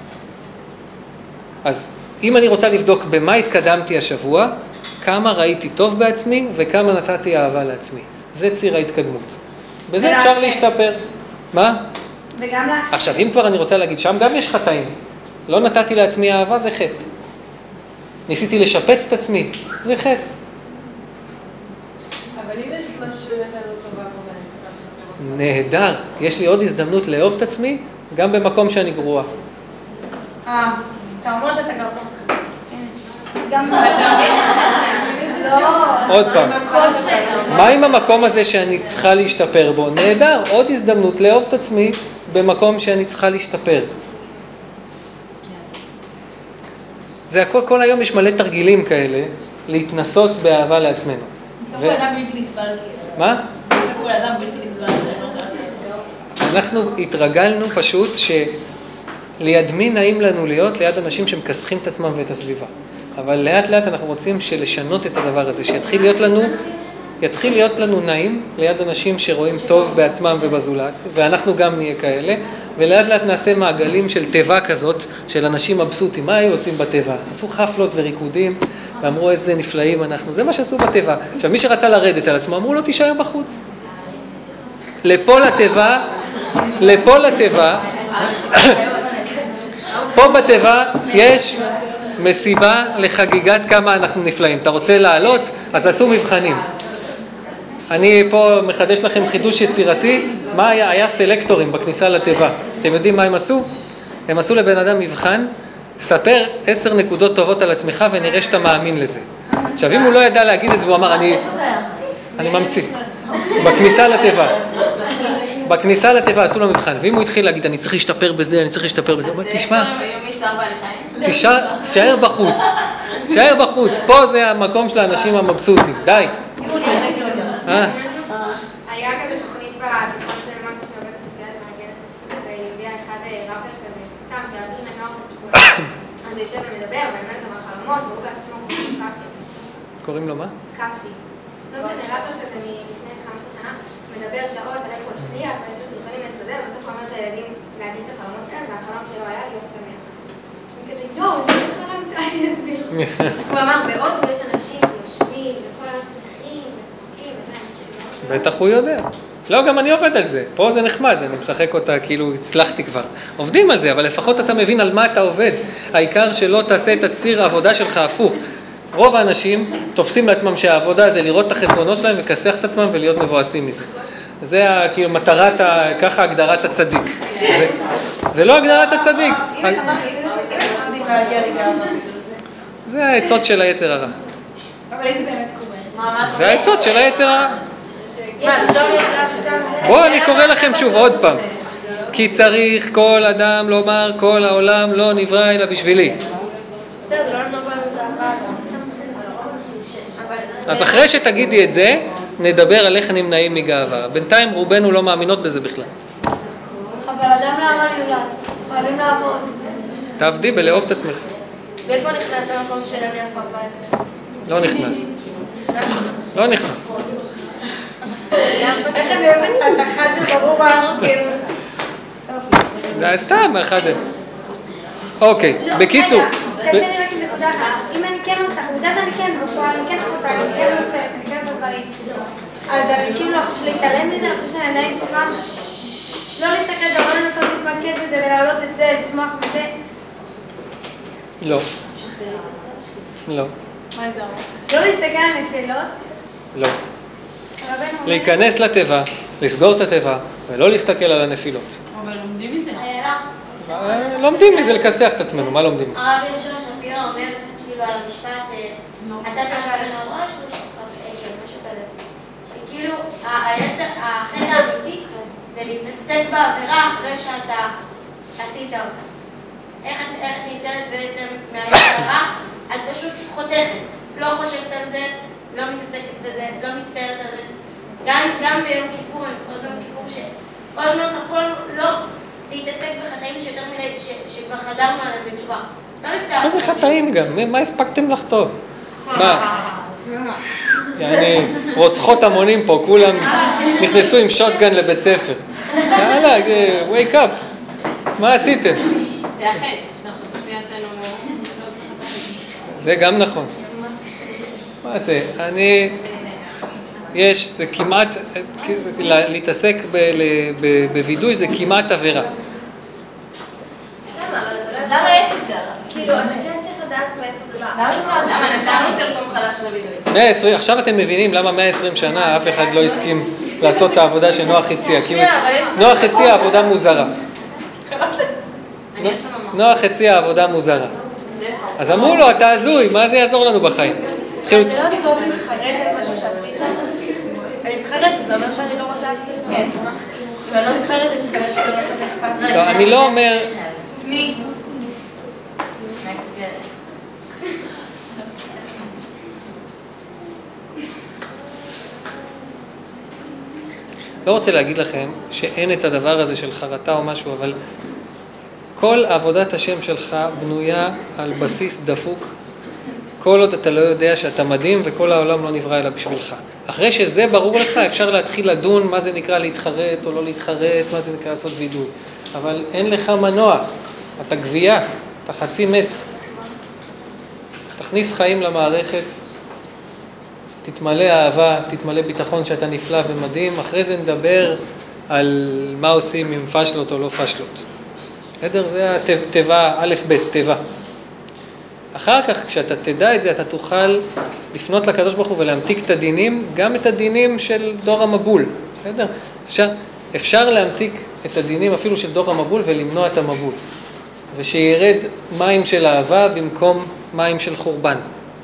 אז אם אני רוצה לבדוק במה התקדמתי השבוע, כמה ראיתי טוב בעצמי וכמה נתתי אהבה לעצמי. זה ציר ההתקדמות. בזה אפשר להשתפר. מה? וגם לאחר. עכשיו, אם כבר אני רוצה להגיד, שם גם יש חטאים. לא נתתי לעצמי אהבה, זה חטא. ניסיתי לשפץ את עצמי, זה חטא. אבל אם יש משהו שבאמת לא טובה כמו ואני צריכה לשפר אותו. נהדר. יש לי עוד הזדמנות לאהוב את עצמי, גם במקום שאני גרועה. אתה אומר שאתה גרוע. גם עוד פעם. מה עם המקום הזה שאני צריכה להשתפר בו? נהדר, עוד הזדמנות לאהוב את עצמי במקום שאני צריכה להשתפר. זה הכל, כל היום יש מלא תרגילים כאלה, להתנסות באהבה לעצמנו. זה כל אדם בלתי נסבל. מה? זה כל אדם בלתי נסבל. אנחנו התרגלנו פשוט שליד מי נעים לנו להיות ליד אנשים שמכסחים את עצמם ואת הסביבה. אבל לאט לאט אנחנו רוצים לשנות את הדבר הזה, שיתחיל להיות לנו נעים ליד אנשים שרואים טוב בעצמם ובזולת, ואנחנו גם נהיה כאלה, ולאט לאט נעשה מעגלים של טבע כזאת, של אנשים מבסוטים. מה היו עושים בטבע? עשו חפלות וריקודים, ואמרו איזה נפלאים אנחנו. זה מה שעשו בטבע. עכשיו, מי שרצה לרדת על עצמו, אמרו לו תישאר בחוץ. לפה לטבע, פה בטבע יש מסיבה לחגיגת כמה אנחנו נפלאים. אתה רוצה לעלות? אז עשו מבחנים. אני פה מחדש לכם חידוש יצירתי. מה היה סלקטורים בכניסה לטבע? אתם יודעים מה הם עשו? הם עשו לבן אדם מבחן, ספר 10 נקודות טובות על עצמך ונראה שאתה מאמין לזה. עכשיו, אם הוא לא ידע להגיד את זה, הוא אמר, אני ממציא. בכניסה לטבע עשו לו מבחן, ואם הוא התחיל להגיד, אני צריך להשתפר בזה, הוא אומר, תשמע, תשאר בחוץ, פה זה המקום של האנשים המבסוטים, די. היה כזה תוכנית בתקופה של משהו שעובד הסוציאלית מארגנת כזה, והיא הביאה אחד ראפר כזה, סתם שיעביר לנוער בסיכון. אז הוא יושב ומדבר, ומלמד אותם על חלומות, והוא בעצמו קוראים קשי. קוראים לו מה? קשי. לא משנה, ראפר כזה מלפני 15 שנה, מדבר שעות על איך הוא הצליח, ויש לו סרטונים כזה, ובסוף הוא אומר את הילדים להגיד את החלומות שלהם, והחלום שלו היה להיות צמח. וכזה, יואו, זה לא חלום, אני אסביר. הוא אמר, בעוד יש אנשים שיושבים, וכל היום שמחים, וצוחקים, וזה, בטח הוא יודע. לא, גם אני עובד על זה. פה זה נחמד, אני משחק אותה כאילו הצלחתי כבר. עובדים על זה, אבל לפחות אתה מבין על מה אתה עובד. העיקר שלא תעשה את הציר העבודה שלך הפוך. רוב האנשים תופסים לעצמם שהעבודה זה לראות את החסרונות שלהם וכסח את עצמם ולהיות מבואסים מזה. זה כאילו מטרת, ככה הגדרת הצדיק. זה לא הגדרת הצדיק. זה העצות של היצר הרע. אבל איזה באמת קורה? זה העצות של היצר הרע. בואו אני קורא לכם שוב עוד פעם. כי צריך כל אדם לומר כל העולם לא נברא אלא בשבילי. בסדר, זה לא נאמר בגאווה. אז אחרי שתגידי את זה, נדבר על איך נמנעים מגאווה. בינתיים רובנו לא מאמינות בזה בכלל. אבל אדם לעמל יולד, חייבים לעבוד. תעבדי בלאהוב את עצמך. ואיפה נכנס המקום של אני הפרפיים? לא נכנס. לא נכנס. איך אני אוהבת את אחד וברור מה כאילו. זה סתם אחד. אוקיי, בקיצור. קשה לי רק עם נקודה אחת. אם אני כן עושה, עובדה שאני כן בפועל, אני כן חוטאה, אני כן נופלת, אני כן עושה דברים. אז אני כאילו להתעלם מזה, אני חושבת שאני עדיין טובה. לא להסתכל דבר, לא לנסות להתמקד בזה ולהעלות את זה, לצמוח בזה. לא. לא. לא להסתכל על נפילות. לא. להיכנס לטבע, לסגור את הטבע, ולא להסתכל על הנפילות. אבל לומדים מזה. לומדים מזה לכסח את עצמנו, מה לומדים מזה? הרב יהושע שפירא אומר כאילו על המשפט אתה תשפר לראש משהו כזה, שכאילו החטא האמיתי זה להתעסק בעבירה אחרי שאתה עשית אותה. איך את ניצלת בעצם מהיצרה? את פשוט חותכת, לא חושבת על זה, לא מתעסקת בזה, לא מצטערת על זה. גם ביום כיפור, אני זוכרת ביום כיפור שכל הזמן כפו לנו לא להתעסק בחטאים שיותר מדי, שכבר חזרנו עליהם בתשובה. לא נפתח. מה זה חטאים גם? מה הספקתם לחטוא? מה? יעני, רוצחות המונים פה, כולם נכנסו עם שוטגן לבית ספר. יאללה, wake up. מה עשיתם? זה החטא, שאנחנו תופסים אצלנו זה גם נכון. מה זה? זה כמעט, להתעסק בווידוי זה כמעט עבירה. למה יש את זה? כאילו, אתה כן צריך לדעת מאיפה זה בא. למה נתנו תרגום חדש לוידוי? עכשיו אתם מבינים למה 120 שנה אף אחד לא הסכים לעשות את העבודה שנוח הציע. נוח הציע עבודה מוזרה. נוח הציע עבודה מוזרה. אז אמרו לו, אתה הזוי, מה זה יעזור לנו בחיים? זה לא טוב להתחרט על משהו שעשית? אני מתחרטת, זה אומר שאני לא רוצה להציל. כן. אם אני לא מתחרטת, זה כנראה שזה לא כזה אכפת. לא, אני לא אומר... מי? לא רוצה להגיד לכם שאין את הדבר הזה של חרטה או משהו, אבל כל עבודת השם שלך בנויה על בסיס דפוק כל עוד אתה לא יודע שאתה מדהים וכל העולם לא נברא אלא בשבילך. אחרי שזה ברור לך, אפשר להתחיל לדון מה זה נקרא להתחרט או לא להתחרט, מה זה נקרא לעשות וידוי. אבל אין לך מנוע, אתה גבייה, אתה חצי מת. תכניס חיים למערכת, תתמלא אהבה, תתמלא ביטחון שאתה נפלא ומדהים, אחרי זה נדבר על מה עושים עם פשלות או לא פשלות. בסדר? זה התיבה, א' ב', תיבה. אחר כך, כשאתה תדע את זה, אתה תוכל לפנות לקדוש ברוך הוא ולהמתיק את הדינים, גם את הדינים של דור המבול. בסדר? אפשר להמתיק את הדינים אפילו של דור המבול ולמנוע את המבול. ושירד מים של אהבה במקום מים של חורבן.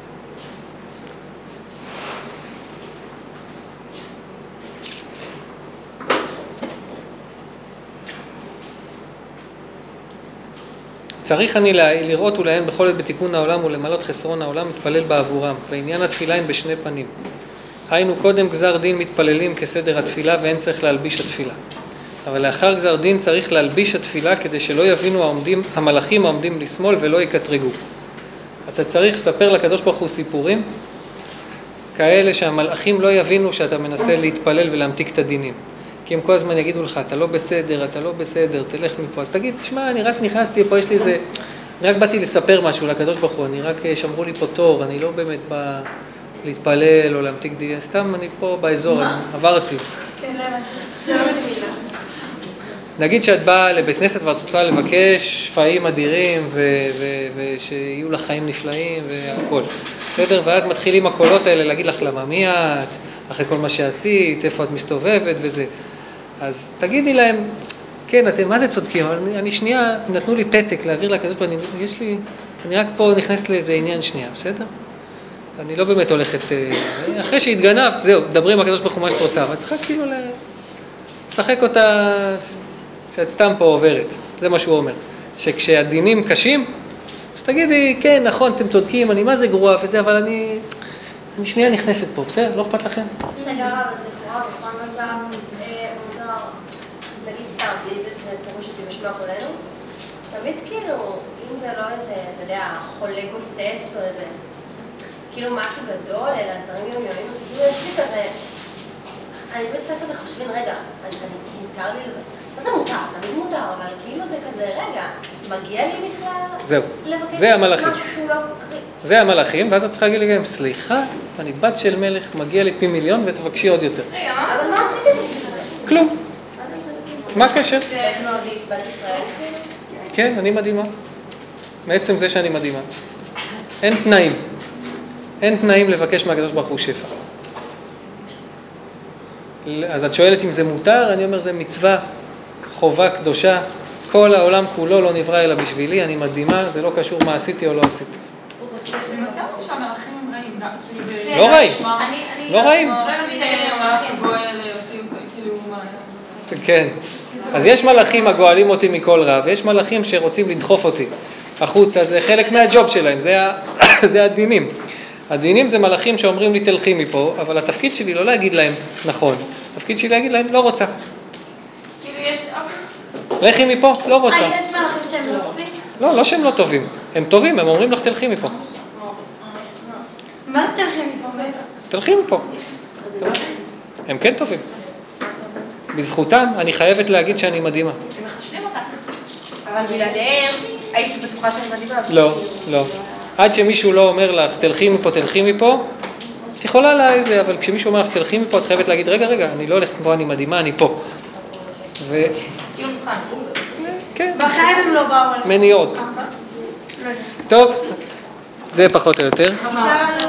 צריך אני לראות ולעיין בכל עת בתיקון העולם ולמלות חסרון העולם, מתפלל בעבורם. בעניין התפילה הם בשני פנים. היינו קודם גזר דין מתפללים כסדר התפילה ואין צריך להלביש התפילה. אבל לאחר גזר דין צריך להלביש התפילה כדי שלא יבינו המלאכים העומדים לשמאל ולא יקטרגו. אתה צריך לספר לקדוש ברוך הוא סיפורים כאלה שהמלאכים לא יבינו שאתה מנסה להתפלל ולהמתיק את הדינים. כי הם כל הזמן יגידו לך, אתה לא בסדר, אתה לא בסדר, תלך מפה. אז תגיד, תשמע, אני רק נכנסתי פה, יש לי איזה, אני רק באתי לספר משהו לקדוש ברוך הוא, אני רק שמרו לי פה תור, אני לא באמת בא להתפלל או להמתיק דינים, סתם אני פה באזור, אני עברתי. נגיד שאת באה לבית כנסת ואת רוצה לבקש שפעים אדירים ושיהיו לך חיים נפלאים והכל. בסדר? ואז מתחילים הקולות האלה להגיד לך למה מי את, אחרי כל מה שעשית, איפה את מסתובבת וזה. אז תגידי להם, כן, אתם מה זה צודקים, אבל אני שנייה, נתנו לי פתק להעביר לקדוש ברוך הוא, אני רק פה נכנס לאיזה עניין שנייה, בסדר? אני לא באמת הולכת, אחרי שהתגנבת, זהו, דברים הקדוש ברוך הוא מה שאת רוצה, אבל צריכה כאילו לשחק אותה, שאת סתם פה עוברת, זה מה שהוא אומר. שכשהדינים קשים, אז תגידי, כן, נכון, אתם צודקים, אני מה זה גרוע וזה, אבל אני שנייה נכנסת פה, בסדר? לא אכפת לכם? רגע רב, אז לכאורה, בכל מצב, מותר, נגיד סתם, זה תראו שאתם משמע כולנו, תמיד כאילו, אם זה לא איזה, אתה יודע, חולה גוסס או איזה, כאילו משהו גדול, אלא דברים יומיומיים, כאילו יש לי כזה, אני בסוף הזה חושבים, רגע, מותר לי לבקש, מה זה מותר? תמיד מותר, אבל כאילו זה כזה, רגע, מגיע לי בכלל זהו, לבקש זה המלאכים. משהו שהוא לא קריטי. זה המלאכים, ואז את צריכה להגיד להם, סליחה, אני בת של מלך, מגיע לי פי מיליון ותבקשי עוד יותר. רגע, אבל מה עשיתי בשביל זה? כלום. מה הקשר? בעצם עודית, בת ישראל. כן, אני מדהימה. מעצם זה שאני מדהימה. אין תנאים. אין תנאים לבקש מהקדוש ברוך הוא שפע. אז את שואלת אם זה מותר, אני אומר זה מצווה, חובה קדושה, כל העולם כולו לא נברא אלא בשבילי, אני מדהימה, זה לא קשור מה עשיתי או לא עשיתי. זה מותר שהמלאכים הם רעים? לא רעים, לא רעים. כן, אז יש מלאכים הגואלים אותי מכל רע, ויש מלאכים שרוצים לדחוף אותי החוצה, זה חלק מהג'וב שלהם, זה הדינים. הדינים זה מלאכים שאומרים לי תלכי מפה, אבל התפקיד שלי לא להגיד להם נכון, התפקיד שלי להגיד להם לא רוצה. כאילו יש... לכי מפה, לא רוצה. יש מלאכים שהם לא טובים? לא, לא שהם לא טובים, הם טובים, הם אומרים לך תלכי מפה. מה זה תלכי מפה? תלכי מפה. הם כן טובים. בזכותם אני חייבת להגיד שאני מדהימה. הם מחשנים אותך. אבל בלעדיהם, הייתי בטוחה שאני מדהימה. לא, לא. עד שמישהו לא אומר לך, תלכי מפה, תלכי מפה, את יכולה להיזה, אבל כשמישהו אומר לך, תלכי מפה, את חייבת להגיד, רגע, אני לא הולכת פה, אני מדהימה, אני פה. כאילו מוכן. כן. בחיים הם לא באו על זה. מניעות. טוב, זה פחות או יותר.